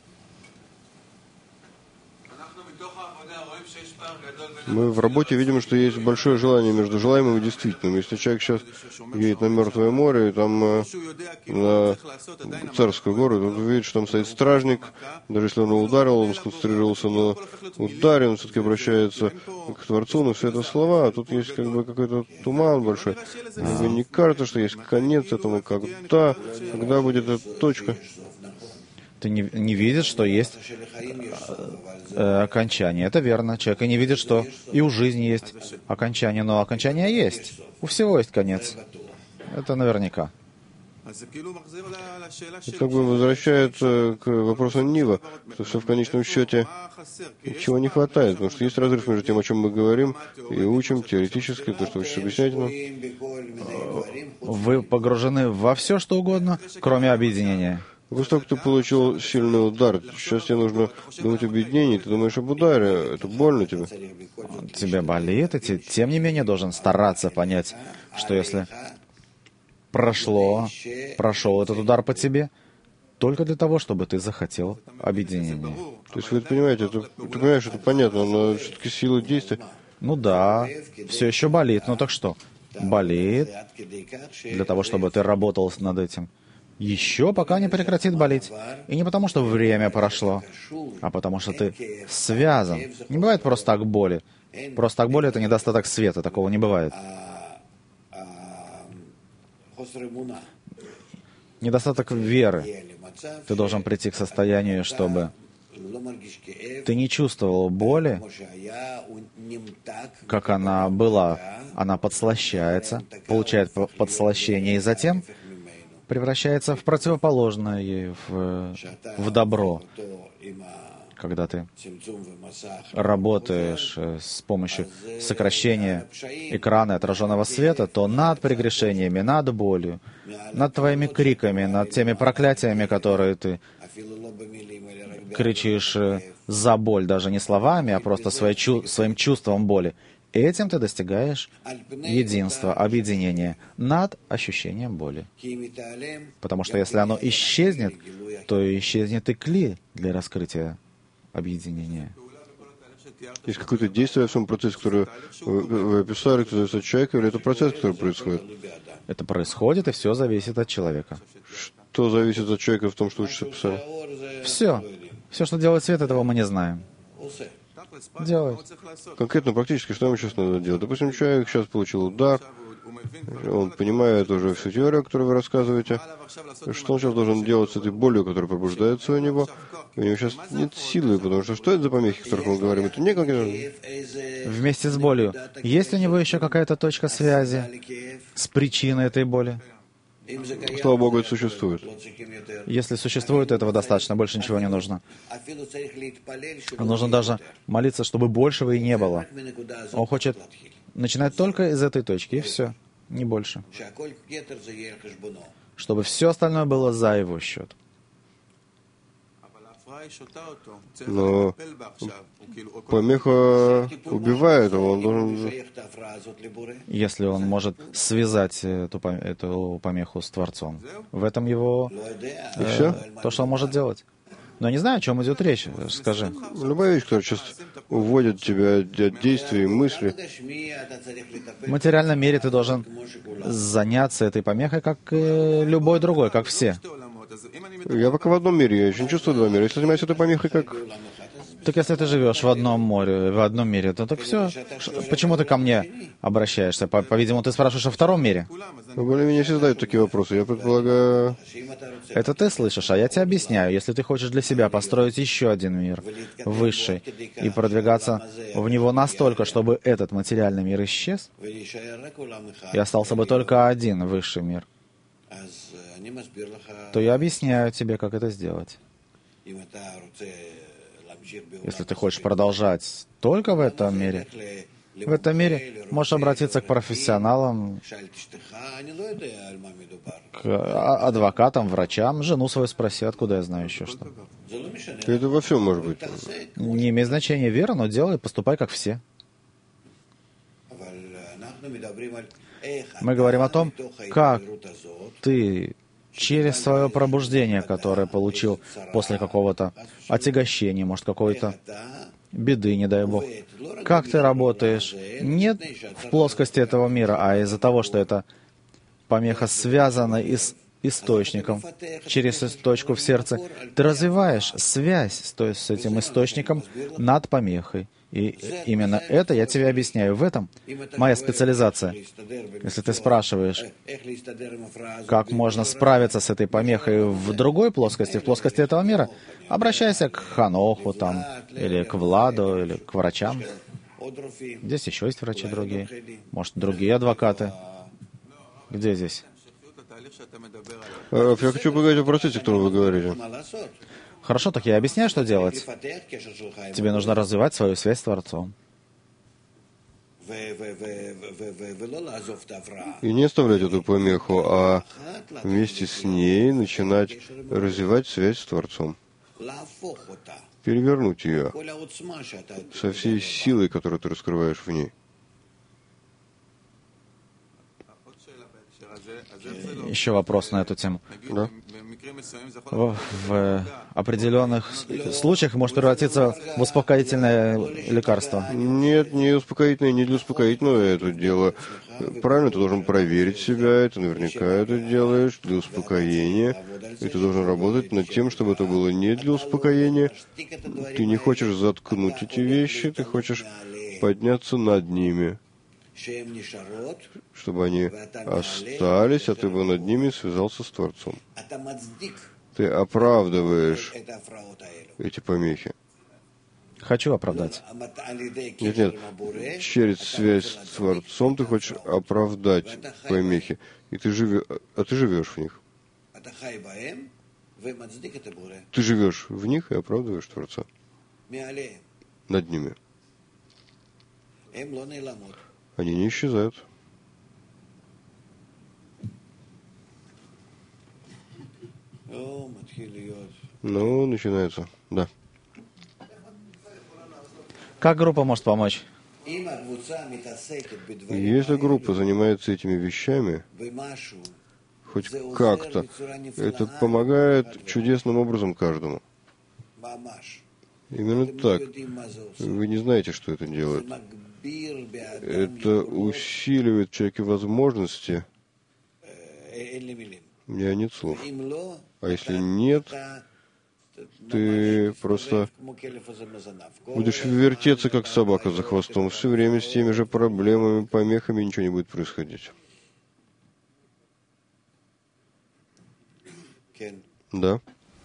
Мы в работе видим, что есть большое желание между желаемым и действительным. Если человек сейчас едет на Мертвое море, и там на Царскую гору, он видит, что там стоит стражник, даже если он его ударил, он сконцентрировался на ударе, он все-таки обращается к Творцу, но все это слова, а тут есть как бы какой-то туман большой. Мне не кажется, что есть конец этому, когда будет эта точка. Ты не видишь, что есть окончание. Это верно. Человек и не видит, что и у жизни есть окончание. Но окончание есть. У всего есть конец. Это наверняка. Это как бы возвращает к вопросу Нива, что все в конечном счете чего не хватает, потому что есть разрыв между тем, о чем мы говорим, и учим теоретически, то, что вы сейчас объясняете нам. Вы погружены во все, что угодно, кроме объединения. После того, как ты получил сильный удар, сейчас тебе нужно думать об объединении, ты думаешь об ударе, это больно тебе. Тебе болит, и ты, тем не менее, должен стараться понять, что если прошел этот удар по тебе, только для того, чтобы ты захотел объединения. То есть вы это понимаете, ты понимаешь, это понятно, но все-таки сила действия. Ну да, все еще болит, ну так что? Болит для того, чтобы ты работал над этим. Еще пока не прекратит болеть. И не потому, что время прошло, а потому, что ты связан. Не бывает просто так боли. Просто так боли — это недостаток света, такого не бывает. Недостаток веры. Ты должен прийти к состоянию, чтобы ты не чувствовал боли, как она была. Она подслащается, получает подслащение, и затем превращается в противоположное ей, в добро. Когда ты работаешь с помощью сокращения экрана отраженного света, то над прегрешениями, над болью, над твоими криками, над теми проклятиями, которые ты кричишь за боль, даже не словами, а просто своим чувством боли, этим ты достигаешь единства, объединения над ощущением боли. Потому что если оно исчезнет, то исчезнет и кли для раскрытия объединения. Есть какое-то действие в своем процессе, которое вы описали, кто зависит от человека, или это процесс, который происходит? Это происходит, и все зависит от человека. Что зависит от человека в том, что вы сейчас описали? Все. Все, что делает свет, этого мы не знаем. Делает. Конкретно, практически, что ему сейчас надо делать? Допустим, человек сейчас получил удар, он понимает уже всю теорию, о которой вы рассказываете. Что он сейчас должен делать с этой болью, которая пробуждается у него? У него сейчас нет силы, потому что что это за помехи, о которых мы говорим? Это не конкретно. Вместе с болью. Есть у него еще какая-то точка связи с причиной этой боли? Слава Богу, это существует. Если существует, этого достаточно, больше ничего не нужно. Нужно даже молиться, чтобы большего и не было. Он хочет начинать только из этой точки, и все, не больше. Чтобы все остальное было за его счет. Но помеха убивает его, он должен... Если он может связать эту помеху с Творцом. В этом его... то, что он может делать. Но я не знаю, о чем идет речь. Скажи. Любая вещь, которая сейчас уводит тебя от действий и мыслей. В материальном мире ты должен заняться этой помехой, как и любой другой, как все. Я пока в одном мире, я еще не чувствую два мира. Если занимаюсь этой помехой, как... Так если ты живешь в одном море, в одном мире, то так все. Почему ты ко мне обращаешься? По-видимому, ты спрашиваешь о втором мире. Более-менее все задают такие вопросы. Я предполагаю... Это ты слышишь, а я тебе объясняю. Если ты хочешь для себя построить еще один мир, высший, и продвигаться в него настолько, чтобы этот материальный мир исчез, и остался бы только один высший мир, то я объясняю тебе, как это сделать. Если ты хочешь продолжать только в этом мире, можешь обратиться к профессионалам, к адвокатам, врачам, жену свою спроси, откуда я знаю еще что. Это во всем может быть. Не имеет значения вера, но делай, поступай как все. Мы говорим о том, как ты через свое пробуждение, которое получил после какого-то отягощения, может, какой-то беды, не дай Бог. Как ты работаешь? Не в плоскости этого мира, а из-за того, что эта помеха связана и с источником, через точку в сердце, ты развиваешь связь с этим источником над помехой. И именно это я тебе объясняю. В этом моя специализация. Если ты спрашиваешь, как можно справиться с этой помехой в другой плоскости, в плоскости этого мира, обращайся к Ханоху там, или к Владу, или к врачам. Здесь еще есть врачи другие. Может, другие адвокаты. Где здесь? Я хочу поговорить о процессе, о котором вы говорите. Хорошо, так я объясняю, что делать. Тебе нужно развивать свою связь с Творцом. И не оставлять эту помеху, а вместе с ней начинать развивать связь с Творцом. Перевернуть ее со всей силой, которую ты раскрываешь в ней. Еще вопрос на эту тему. Да? В определенных случаях может превратиться в успокоительное лекарство. Нет, не успокоительное, не для успокоительного это дело. Правильно, ты должен проверить себя, это наверняка это делаешь для успокоения. И ты должен работать над тем, чтобы это было не для успокоения. Ты не хочешь заткнуть эти вещи, ты хочешь подняться над ними, чтобы они остались, а ты бы над ними связался с Творцом. Ты оправдываешь эти помехи. Хочу оправдать. Нет, через связь с Творцом ты хочешь оправдать помехи. И ты живешь в них. Ты живешь в них и оправдываешь Творца. Над ними. Они не исчезают. Ну, начинается, да. Как группа может помочь? Если группа занимается этими вещами, хоть как-то, это помогает чудесным образом каждому. Именно так. Вы не знаете, что это делает. Это усиливает в человеке возможности. У меня нет слов. А если нет, ты просто будешь вертеться, как собака за хвостом, все время с теми же проблемами, помехами, ничего не будет происходить. Да.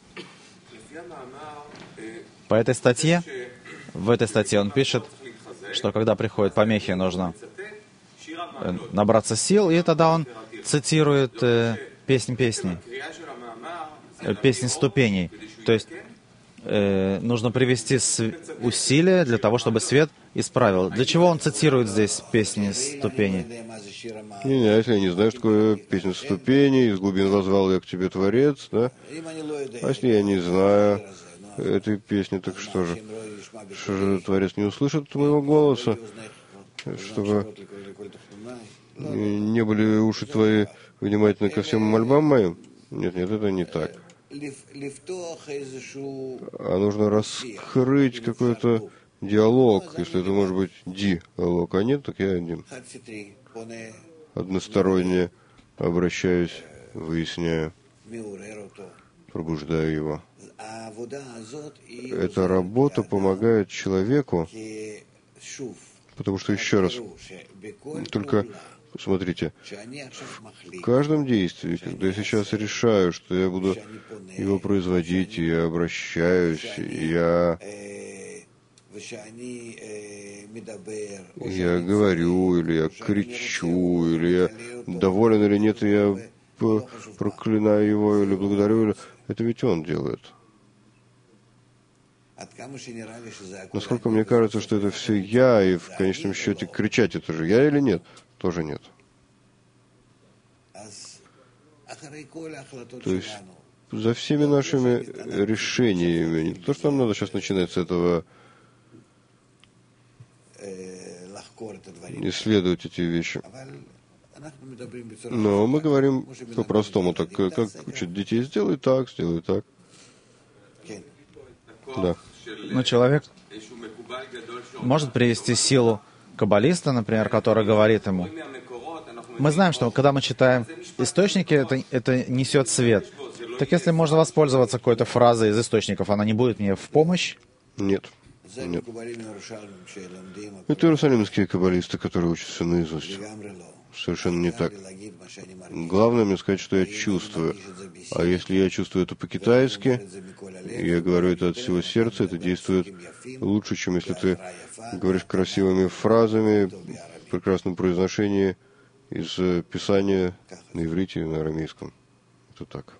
По этой статье, в этой статье он пишет, что когда приходят помехи, нужно набраться сил, и тогда он цитирует песни ступеней. То есть нужно привести усилия для того, чтобы свет исправил. Для чего он цитирует здесь песни ступеней? Не, если я не знаю, что такое песня ступеней, из глубин возвал я к тебе, Творец, да? А если я не знаю этой песни, так что же? Что же Творец не услышит моего голоса? Чтобы не были уши твои внимательны ко всем мольбам моим? Нет, это не так. А нужно раскрыть какой-то диалог, если это может быть диалог, а нет, так я один. Односторонне обращаюсь, выясняю, пробуждаю его. Эта работа помогает человеку, потому что, еще раз, только смотрите, в каждом действии, когда я сейчас решаю, что я буду его производить, и я обращаюсь, я говорю, или я кричу, или я доволен или нет, и я проклинаю его, или благодарю, или... это ведь он делает. Насколько мне кажется, что это все я, и в конечном счете кричать это же я или нет? Тоже нет. То есть за всеми нашими решениями, не то, что нам надо сейчас начинать с этого исследовать эти вещи. Но мы говорим по-простому, так как учат детей, сделай так. Да. Но человек может привести силу каббалиста, например, который говорит ему. Мы знаем, что когда мы читаем источники, это несет свет. Так если можно воспользоваться какой-то фразой из источников, она не будет мне в помощь? Нет. Это иерусалимские каббалисты, которые учатся наизусть. Совершенно не так. Главное мне сказать, что я чувствую. А если я чувствую это по-китайски, я говорю это от всего сердца, это действует лучше, чем если ты говоришь красивыми фразами, в прекрасном произношении из Писания на иврите и на арамейском. Это так.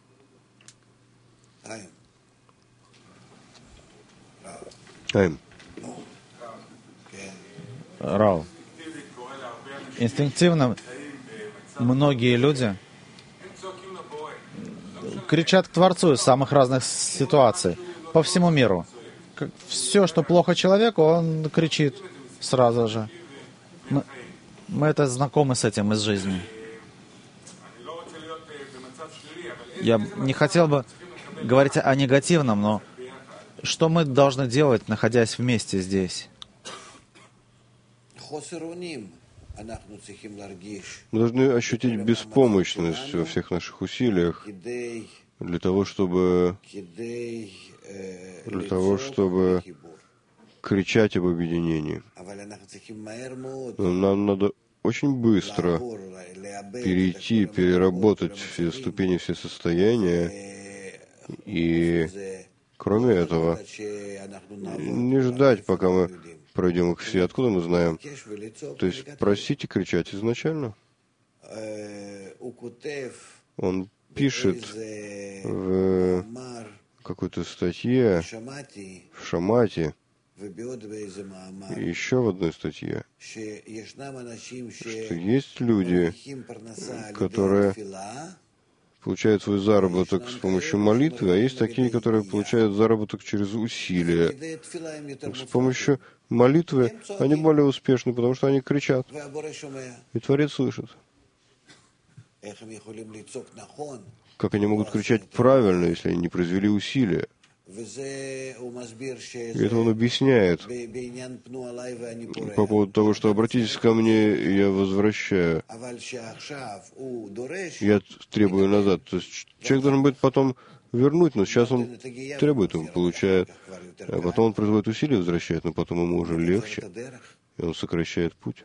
Айм. Рау. Инстинктивно многие люди кричат к Творцу из самых разных ситуаций по всему миру. Все, что плохо человеку, он кричит сразу же. Мы это знакомы с этим из жизни. Я не хотел бы говорить о негативном, но что мы должны делать, находясь вместе здесь? Мы должны ощутить беспомощность во всех наших усилиях для того, чтобы кричать об объединении. Но нам надо очень быстро перейти, переработать все ступени, все состояния. И кроме этого, не ждать, пока мы пройдем их все. Откуда мы знаем? То есть просить и кричать изначально. Он пишет в какой-то статье в Шамати, еще в одной статье, что есть люди, которые получают свой заработок с помощью молитвы, а есть такие, которые получают заработок через усилия. Так с помощью молитвы они более успешны, потому что они кричат, и Творец слышит. Как они могут кричать правильно, если они не произвели усилия? И это он объясняет по поводу того, что обратитесь ко мне, и я возвращаю. Я требую назад. То есть человек должен будет потом вернуть, но сейчас он требует, он получает. А потом он производит усилия, возвращает, но потом ему уже легче, и он сокращает путь.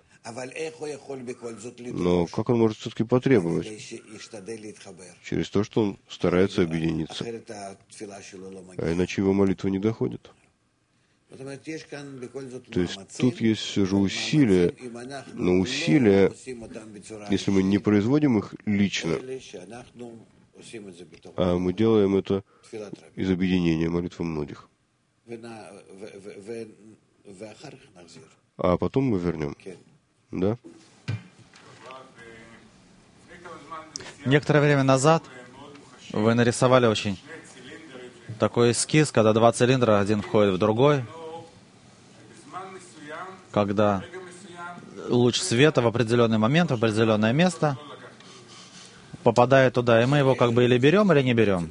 Но как он может все-таки потребовать? Через то, что он старается объединиться. А иначе его молитва не доходит. То есть тут есть все же усилия, но усилия, если мы не производим их лично, а мы делаем это из объединения молитвы многих. А потом мы вернем. Да? Некоторое время назад вы нарисовали очень такой эскиз, когда два цилиндра, один входит в другой, когда луч света в определенный момент, в определенное место попадает туда, и мы его как бы или берем, или не берем.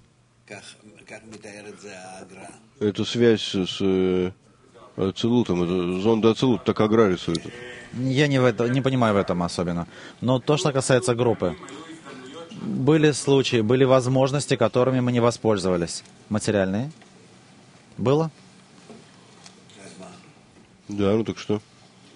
Это связь с Ацилутом, это зонда Ацилут, так Агра рисует. Я не понимаю в этом особенно. Но то, что касается группы. Были случаи, были возможности, которыми мы не воспользовались. Материальные? Было? Да, ну так что?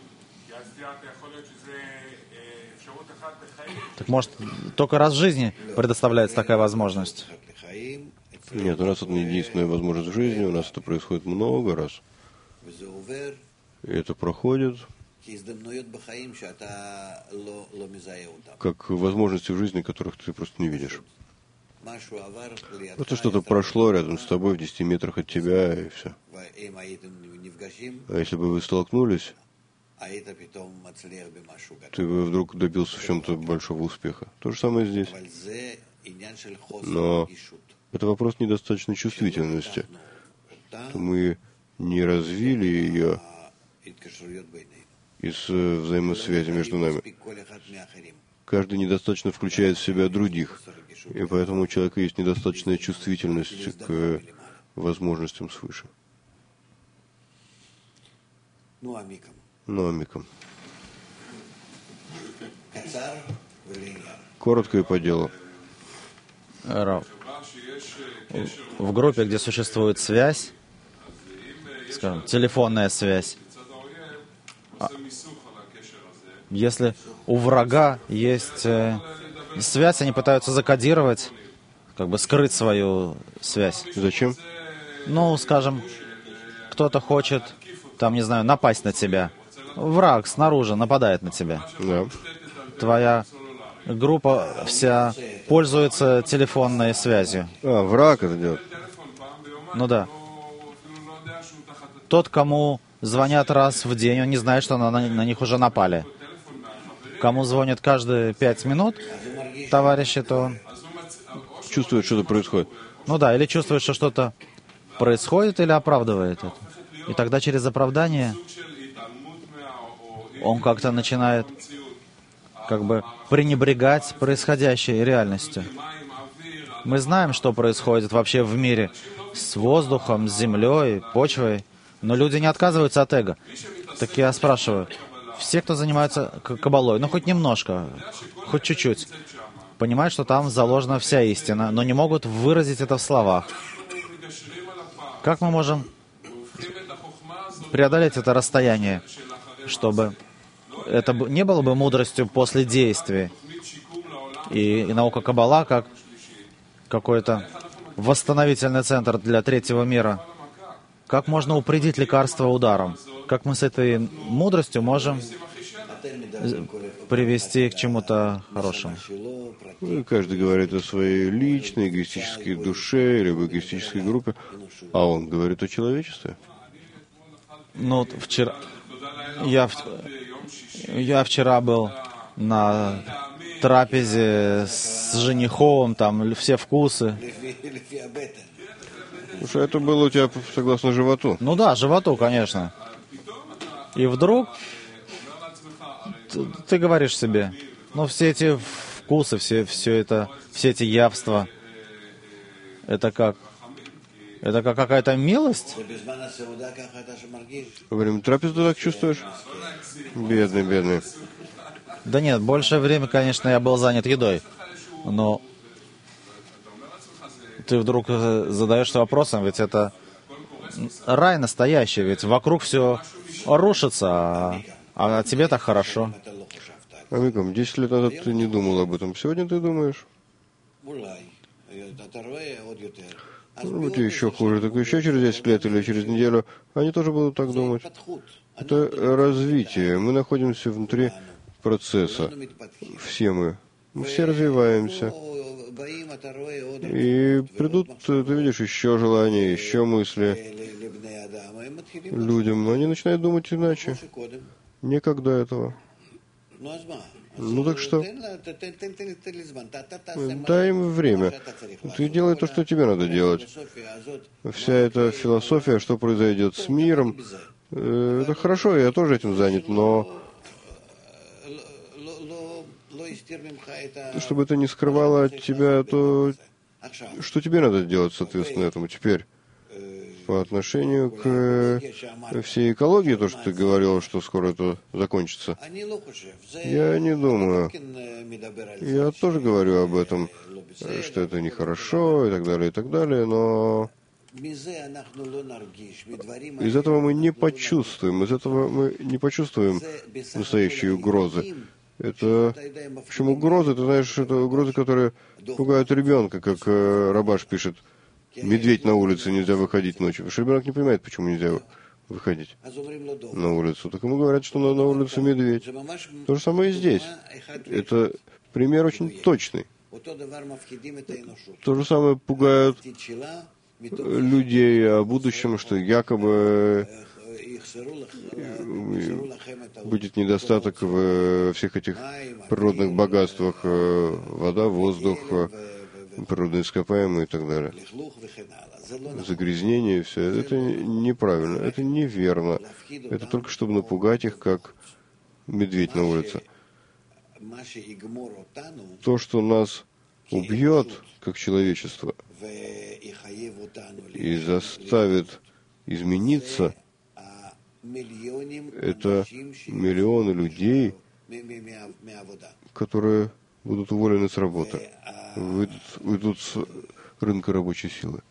Так может, только раз в жизни предоставляется такая возможность? Нет, у нас это не единственная возможность в жизни, у нас это происходит много раз. И это проходит как возможности в жизни, которых ты просто не видишь. Это что-то прошло рядом с тобой, в 10 метрах от тебя, и все. А если бы вы столкнулись, ты бы вдруг добился в чем-то большого успеха. То же самое здесь. Но это вопрос недостаточной чувствительности. Мы не развили ее из взаимосвязи между нами. Каждый недостаточно включает в себя других, и поэтому у человека есть недостаточная чувствительность к возможностям свыше. Ну, амиком. Коротко и по делу. В группе, где существует связь, скажем, телефонная связь, если у врага есть связь, они пытаются закодировать, как бы скрыть свою связь. Зачем? Ну, скажем, кто-то хочет, там, не знаю, напасть на тебя. Враг снаружи нападает на тебя. Да. твоя группа вся пользуется телефонной связью. Враг это делает. Ну да. Тот, кому звонят раз в день, он не знает, что на них уже напали. Кому звонят каждые 5 минут товарищи, то он чувствует, что-то происходит. Ну да, или чувствует, что что-то происходит, или оправдывает это. И тогда через оправдание он как-то начинает как бы пренебрегать происходящей реальностью. Мы знаем, что происходит вообще в мире с воздухом, с землей, почвой, но люди не отказываются от эго. Так я спрашиваю, все, кто занимается каббалой, ну хоть немножко, хоть чуть-чуть, понимают, что там заложена вся истина, но не могут выразить это в словах. Как мы можем преодолеть это расстояние, чтобы это не было бы мудростью после действия, и наука Каббала как какой-то восстановительный центр для третьего мира? Как можно упредить лекарство ударом? Как мы с этой мудростью можем привести к чему-то хорошему? Каждый говорит о своей личной эгоистической душе или в эгоистической группе, а он говорит о человечестве. Ну, вчера... Я вчера был на трапезе с женихом, там все вкусы. Слушай, это было у тебя согласно животу? Ну да, животу, конечно. И вдруг ты говоришь себе, ну все эти вкусы, все эти явства, это как какая-то милость? Во время трапезы ты так чувствуешь? Бедный, бедный. Да нет, большее время, конечно, я был занят едой. Но ты вдруг задаешься вопросом, ведь это рай настоящий, ведь вокруг все рушится, а тебе так хорошо. Амиком, 10 лет назад ты не думал об этом. Сегодня ты думаешь? Ну, тебе еще хуже. Так еще через 10 лет или через неделю они тоже будут так думать. Это развитие. Мы находимся внутри процесса. Все все развиваемся. И придут, ты видишь, еще желания, еще мысли людям. Они начинают думать иначе. Никогда этого. Ну так что? Дай им время. Ты делай то, что тебе надо делать. Вся эта философия, что произойдет с миром, это хорошо, я тоже этим занят, но чтобы это не скрывало от тебя то, что тебе надо делать, соответственно, этому теперь. По отношению к всей экологии, то, что ты говорил, что скоро это закончится, я не думаю. Я тоже говорю об этом, что это нехорошо и так далее, но из этого мы не почувствуем, настоящие угрозы. Это, почему угрозы, ты знаешь, это угрозы, которые пугают ребенка, как Рабаш пишет. Медведь на улице, нельзя выходить ночью. Потому что ребенок не понимает, почему нельзя выходить на улицу. Так ему говорят, что на улице медведь. То же самое и здесь. Это пример очень точный. То же самое пугают людей о будущем, что якобы будет недостаток в всех этих природных богатствах. Вода, воздух, природные ископаемые и так далее. Загрязнение, все. Это неправильно, это неверно. Это только чтобы напугать их, как медведь на улице. То, что нас убьет, как человечество, и заставит измениться, это миллионы людей, которые будут уволены с работы, уйдут с рынка рабочей силы.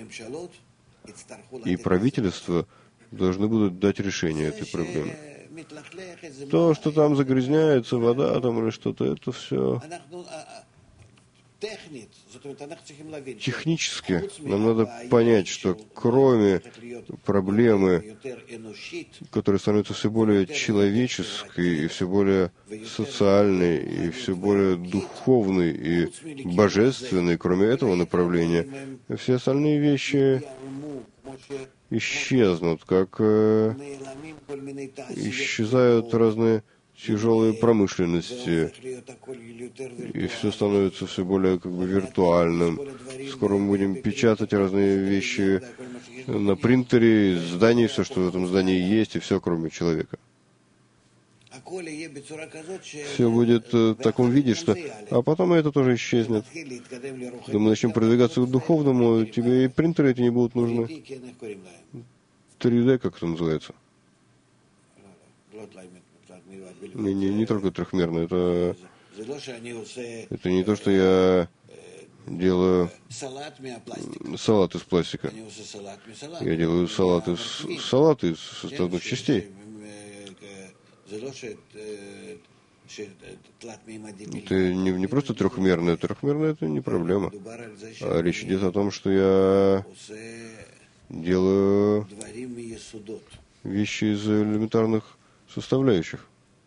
И правительства должны будут дать решение этой проблемы. То, что там загрязняется, вода там или что-то, это все Технически нам надо понять, что кроме проблемы, которая становится все более человеческой, и все более социальной, и все более духовной, и божественной, кроме этого направления, все остальные вещи исчезнут, как исчезают разные тяжелые промышленности, и все становится все более как бы виртуальным. Скоро мы будем печатать разные вещи на принтере, здании, все, что в этом здании есть, и все, кроме человека. Все будет в таком виде, что... А потом это тоже исчезнет. Когда мы начнем продвигаться к духовному, тебе и принтеры эти не будут нужны. 3D, как это называется? Не только трехмерно, это не то, что я делаю салат из пластика. Я делаю салат из составных частей. Это не просто трехмерное. Трехмерное — это не проблема. А речь идет о том, что я делаю вещи из элементарных составляющих.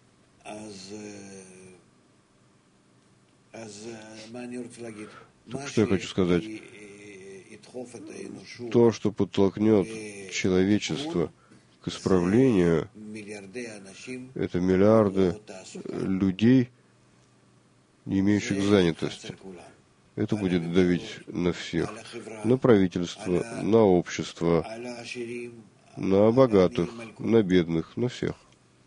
Так что я хочу сказать? То, что подтолкнет человечество к исправлению, это миллиарды людей, не имеющих занятости. Это будет давить на всех, на правительство, на общество, на богатых, на бедных, на всех.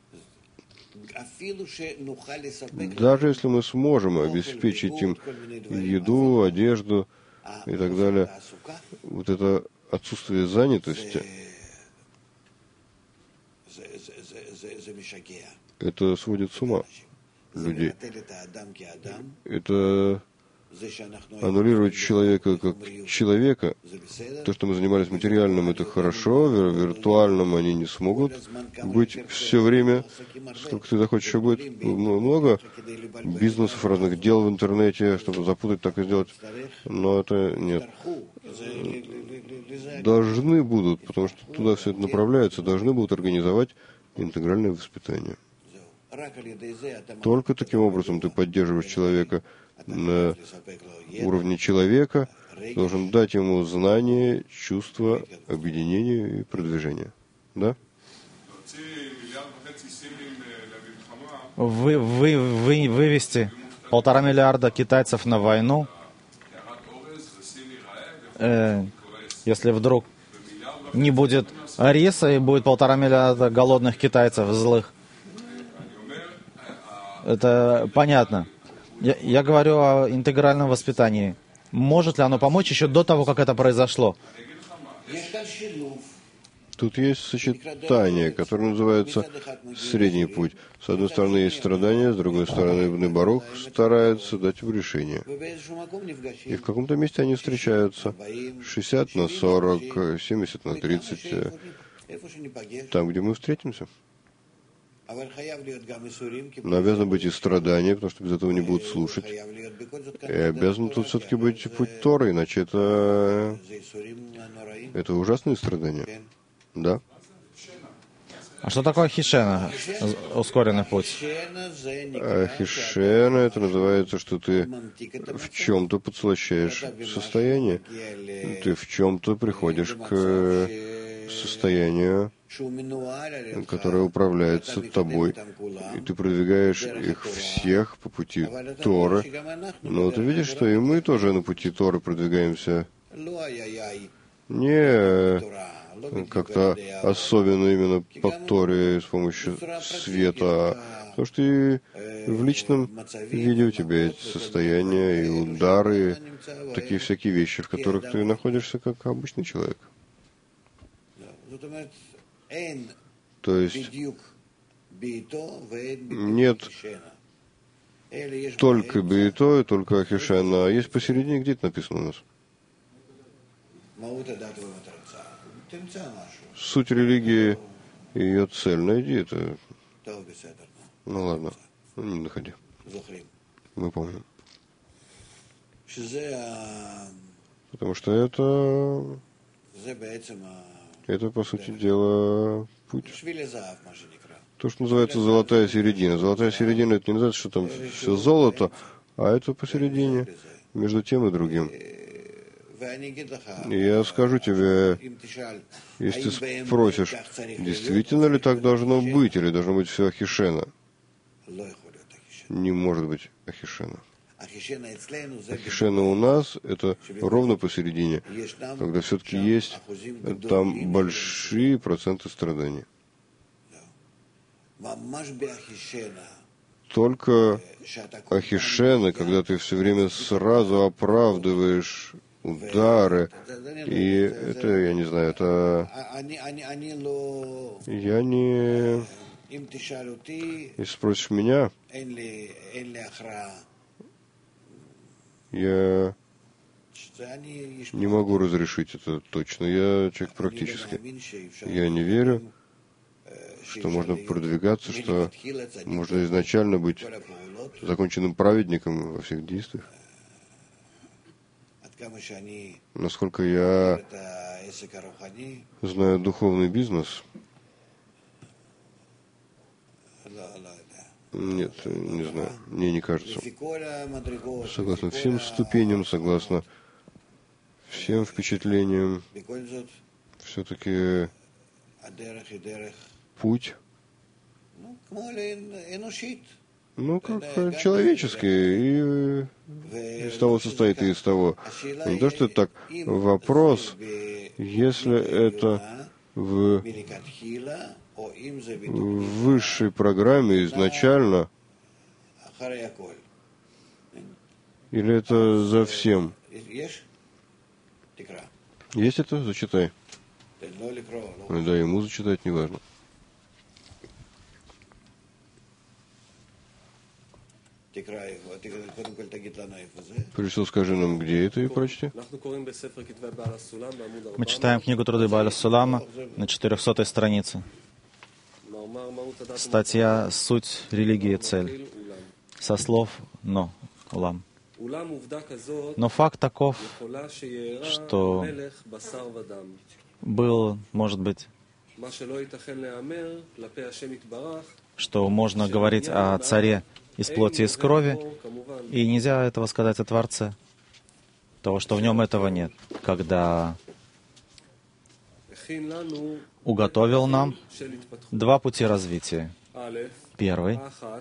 Даже если мы сможем обеспечить им еду, одежду и так далее, вот это отсутствие занятости, это сводит с ума людей. Это аннулировать человека как человека. То, что мы занимались материальным, это хорошо, виртуальным они не смогут быть все время. Сколько ты захочешь, еще будет много бизнесов, разных дел в интернете, чтобы запутать, так и сделать. Но это нет. Должны будут, потому что туда все это направляется, должны будут организовать интегральное воспитание. Только таким образом ты поддерживаешь человека на уровне человека, должен дать ему знания, чувства, объединения и продвижения. Да? Вывести 1,5 миллиарда китайцев на войну, если вдруг не будет риса и будет 1,5 миллиарда голодных китайцев злых. Это понятно. Я говорю о интегральном воспитании. Может ли оно помочь еще до того, как это произошло? Тут есть сочетание, которое называется средний путь. С одной стороны есть страдания, с другой стороны Ибн Барух старается дать им решение. И в каком-то месте они встречаются. 60 на 40, 70 на 30. Там, где мы встретимся. Но обязаны быть и страдания, потому что без этого не будут слушать. И обязан тут все-таки быть путь Торы, иначе это ужасные страдания. Да? А что такое хишена, ускоренный путь? Хишена, это называется, что ты в чем-то подслащаешь состояние. Ты в чем-то приходишь к состоянию, которое управляется тобой, и ты продвигаешь их всех по пути Торы. Но ты видишь, что и мы тоже на пути Торы продвигаемся не как-то особенно именно по Торе с помощью света, потому что и в личном виде у тебя есть состояния и удары, такие всякие вещи, в которых ты находишься как обычный человек. То есть нет только Бейто и только Ахишена, а есть посередине, где это написано у нас? Суть религии и ее цель. Найди это. Ну ладно, не находи. Мы помним. Потому что это, по сути дела, путь. То, что называется золотая середина. Золотая середина, это не называется, что там все золото, а это посередине, между тем и другим. И я скажу тебе, если ты спросишь, действительно ли так должно быть, или должно быть все Ахишена? Не может быть Ахишена. Ахишена у нас это ровно посередине, когда все-таки есть там большие проценты страданий. Только Ахишена, когда ты все время сразу оправдываешь удары, и это, я не знаю, это... Я не... Если спросишь меня, я не могу разрешить это точно. Я человек практически. Я не верю, что можно продвигаться, что можно изначально быть законченным праведником во всех действиях. Насколько я знаю духовный бизнес, нет, не знаю, мне не кажется. Согласно всем ступеням, согласно всем впечатлениям, все-таки путь, как человеческий, и из того состоит, и из того. Не то, что это так. Вопрос, если это в высшей программе изначально, или это за всем? Есть это? Зачитай. Да, ему зачитать не важно. Прежде всего, скажи нам, где это, и прочти. Мы читаем книгу Труды Бааля Сулама на 400-й странице. Статья «Суть религии и цель». Со слов «но» улам. Но факт таков, что был, может быть, что можно говорить о царе из плоти и из крови, и нельзя этого сказать о Творце, того, что в нем этого нет, когда уготовил нам два пути развития. Первый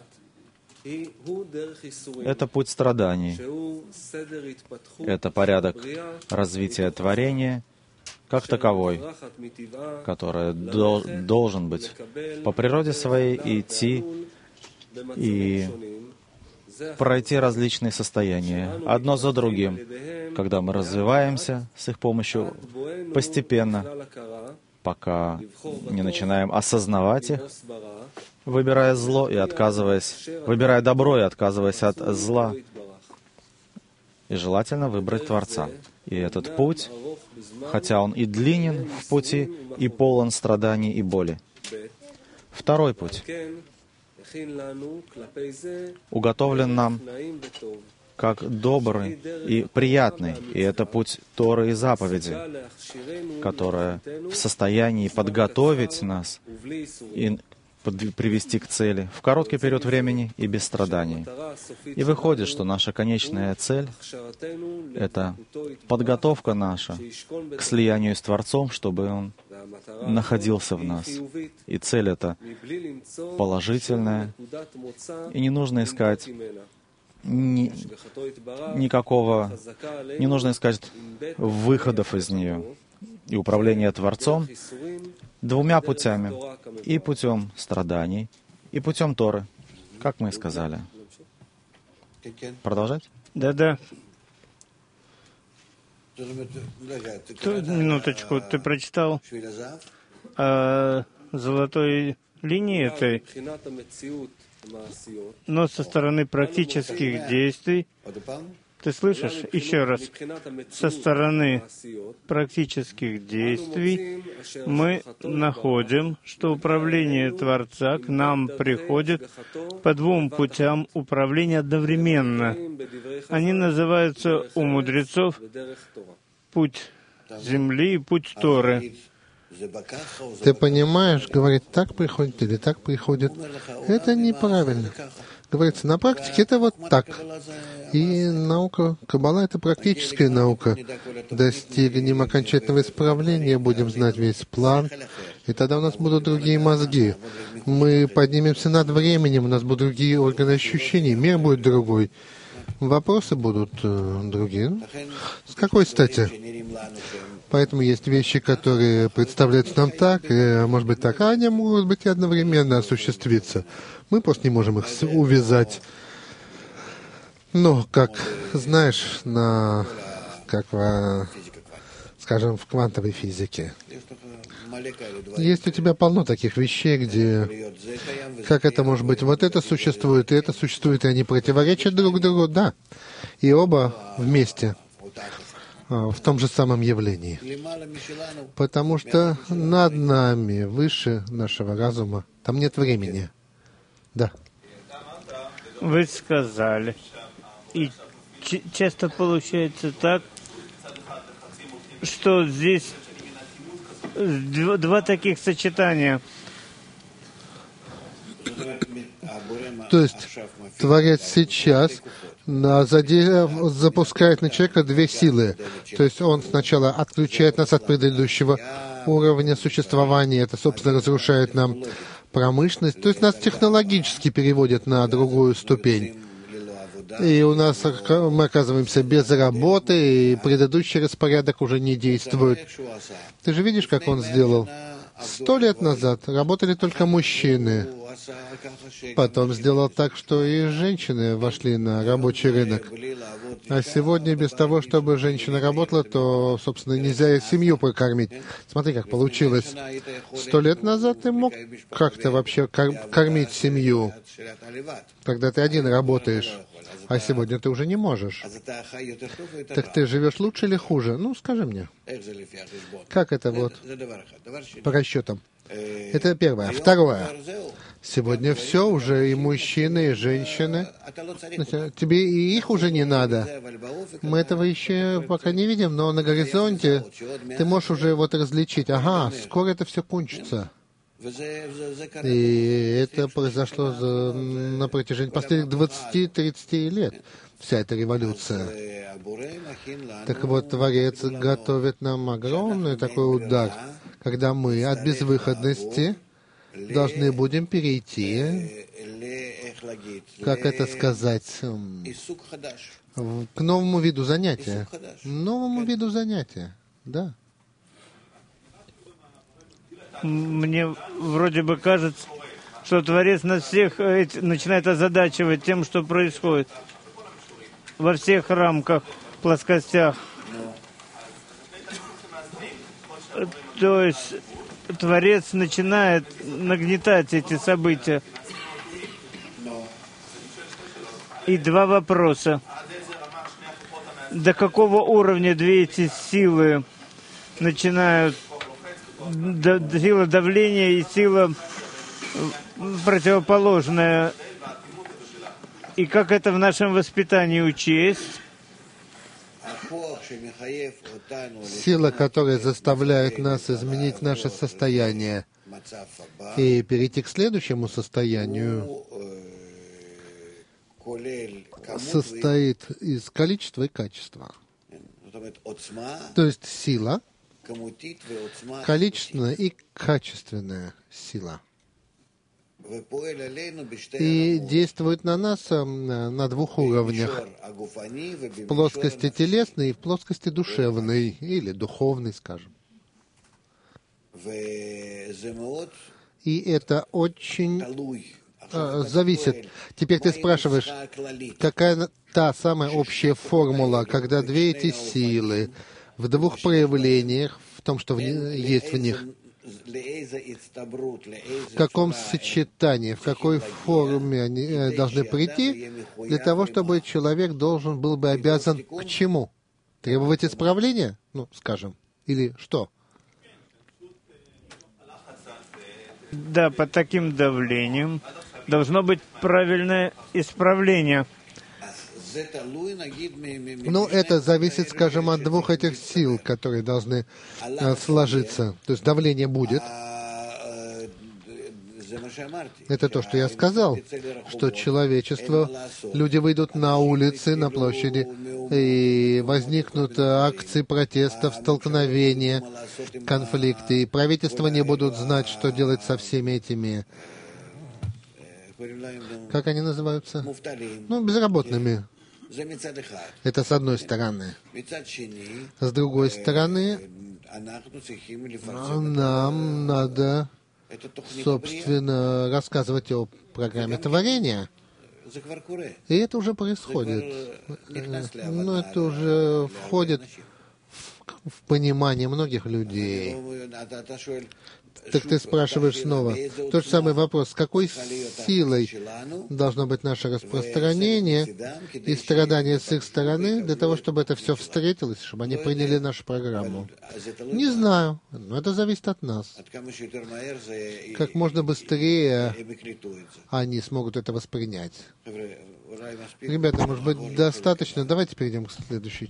— это путь страданий. Это порядок развития творения как таковой, который должен быть по природе своей идти и пройти различные состояния, одно за другим, когда мы развиваемся с их помощью постепенно, пока не начинаем осознавать их, выбирая зло и отказываясь, выбирая добро и отказываясь от зла, и желательно выбрать Творца. И этот путь, хотя он и длинен в пути, и полон страданий и боли. Второй путь уготовлен нам как добрый и приятный, и это путь Торы и заповеди, которая в состоянии подготовить нас и привести к цели в короткий период времени и без страданий. И выходит, что наша конечная цель — это подготовка наша к слиянию с Творцом, чтобы Он находился в нас. И цель эта положительная, и не нужно искать никакого, не нужно искать выходов из нее. И управление Творцом двумя путями. И путем страданий, и путем Торы, как мы и сказали. Продолжать? Да. Минуточку, ты прочитал о золотой линии этой, но со стороны практических действий Ты слышишь? Еще раз. Со стороны практических действий мы находим, что управление Творца к нам приходит по двум путям управления одновременно. Они называются у мудрецов путь земли и путь Торы. Ты понимаешь, говорит, так приходит или так приходит. Это неправильно. Говорится, на практике это вот так. И наука, Каббала — это практическая наука. Достигнем окончательного исправления, будем знать весь план, и тогда у нас будут другие мозги. Мы поднимемся над временем, у нас будут другие органы ощущений, мир будет другой. Вопросы будут другие. С какой стати? Поэтому есть вещи, которые представляются нам так, может быть так, а они могут быть и одновременно осуществиться. Мы просто не можем их увязать. Но, как знаешь, скажем, в квантовой физике, есть у тебя полно таких вещей, где, как это может быть, вот это существует, и они противоречат друг другу, да, и оба вместе в том же самом явлении. Потому что над нами, выше нашего разума, там нет времени. Да. Вы сказали, и часто получается так, что здесь два таких сочетания. То есть Творец сейчас запускает на человека две силы. То есть он сначала отключает нас от предыдущего уровня существования. Это, собственно, разрушает нам промышленность. То есть нас технологически переводят на другую ступень. И мы оказываемся без работы, и предыдущий распорядок уже не действует. Ты же видишь, как он сделал? 100 лет назад работали только мужчины. Потом сделал так, что и женщины вошли на рабочий рынок. А сегодня без того, чтобы женщина работала, то, собственно, нельзя семью прокормить. Смотри, как получилось. 100 лет назад ты мог как-то вообще кормить семью, когда ты один работаешь. А сегодня ты уже не можешь. Так ты живешь лучше или хуже? Ну, скажи мне. Как это вот по расчетам? Это первое. Второе. Сегодня все уже, и мужчины, и женщины. Тебе и их уже не надо. Мы этого еще пока не видим, но на горизонте ты можешь уже вот различить. Ага, скоро это все кончится. И это произошло на протяжении последних 20-30 лет, вся эта революция. Так вот, Творец готовит нам огромный такой удар, когда мы от безвыходности должны будем перейти, как это сказать, к новому виду занятия. Новому виду занятия, да. Мне вроде бы кажется, что Творец нас всех начинает озадачивать тем, что происходит во всех рамках, плоскостях. То есть Творец начинает нагнетать эти события. И два вопроса. До какого уровня две эти силы начинают, сила давления и сила противоположная, и как это в нашем воспитании учесть? Сила, которая заставляет нас изменить наше состояние и перейти к следующему состоянию, состоит из количества и качества. То есть сила, количественная и качественная сила. И действует на нас на двух уровнях. В плоскости телесной и в плоскости душевной, или духовной, скажем. И это очень зависит. Теперь ты спрашиваешь, какая та самая общая формула, когда две эти силы в двух проявлениях, в том, что есть в них, в каком сочетании, в какой форме они должны прийти, для того, чтобы человек должен был бы обязан к чему? Требовать исправления? Ну, скажем. Или что? Да, под таким давлением должно быть правильное исправление. Ну, это зависит, скажем, от двух этих сил, которые должны сложиться. То есть давление будет. Это то, что я сказал, что человечество, люди выйдут на улицы, на площади, и возникнут акции протестов, столкновения, конфликты, и правительства не будут знать, что делать со всеми этими, как они называются? Ну, безработными. Это с одной стороны. С другой стороны, нам надо, собственно, рассказывать о программе творения. И это уже происходит. Но это уже входит в понимание многих людей. Так ты спрашиваешь снова. Тот же самый вопрос. С какой силой должно быть наше распространение и страдания с их стороны для того, чтобы это все встретилось, чтобы они приняли нашу программу? Не знаю. Но это зависит от нас. Как можно быстрее они смогут это воспринять. Ребята, может быть, достаточно? Давайте перейдем к следующей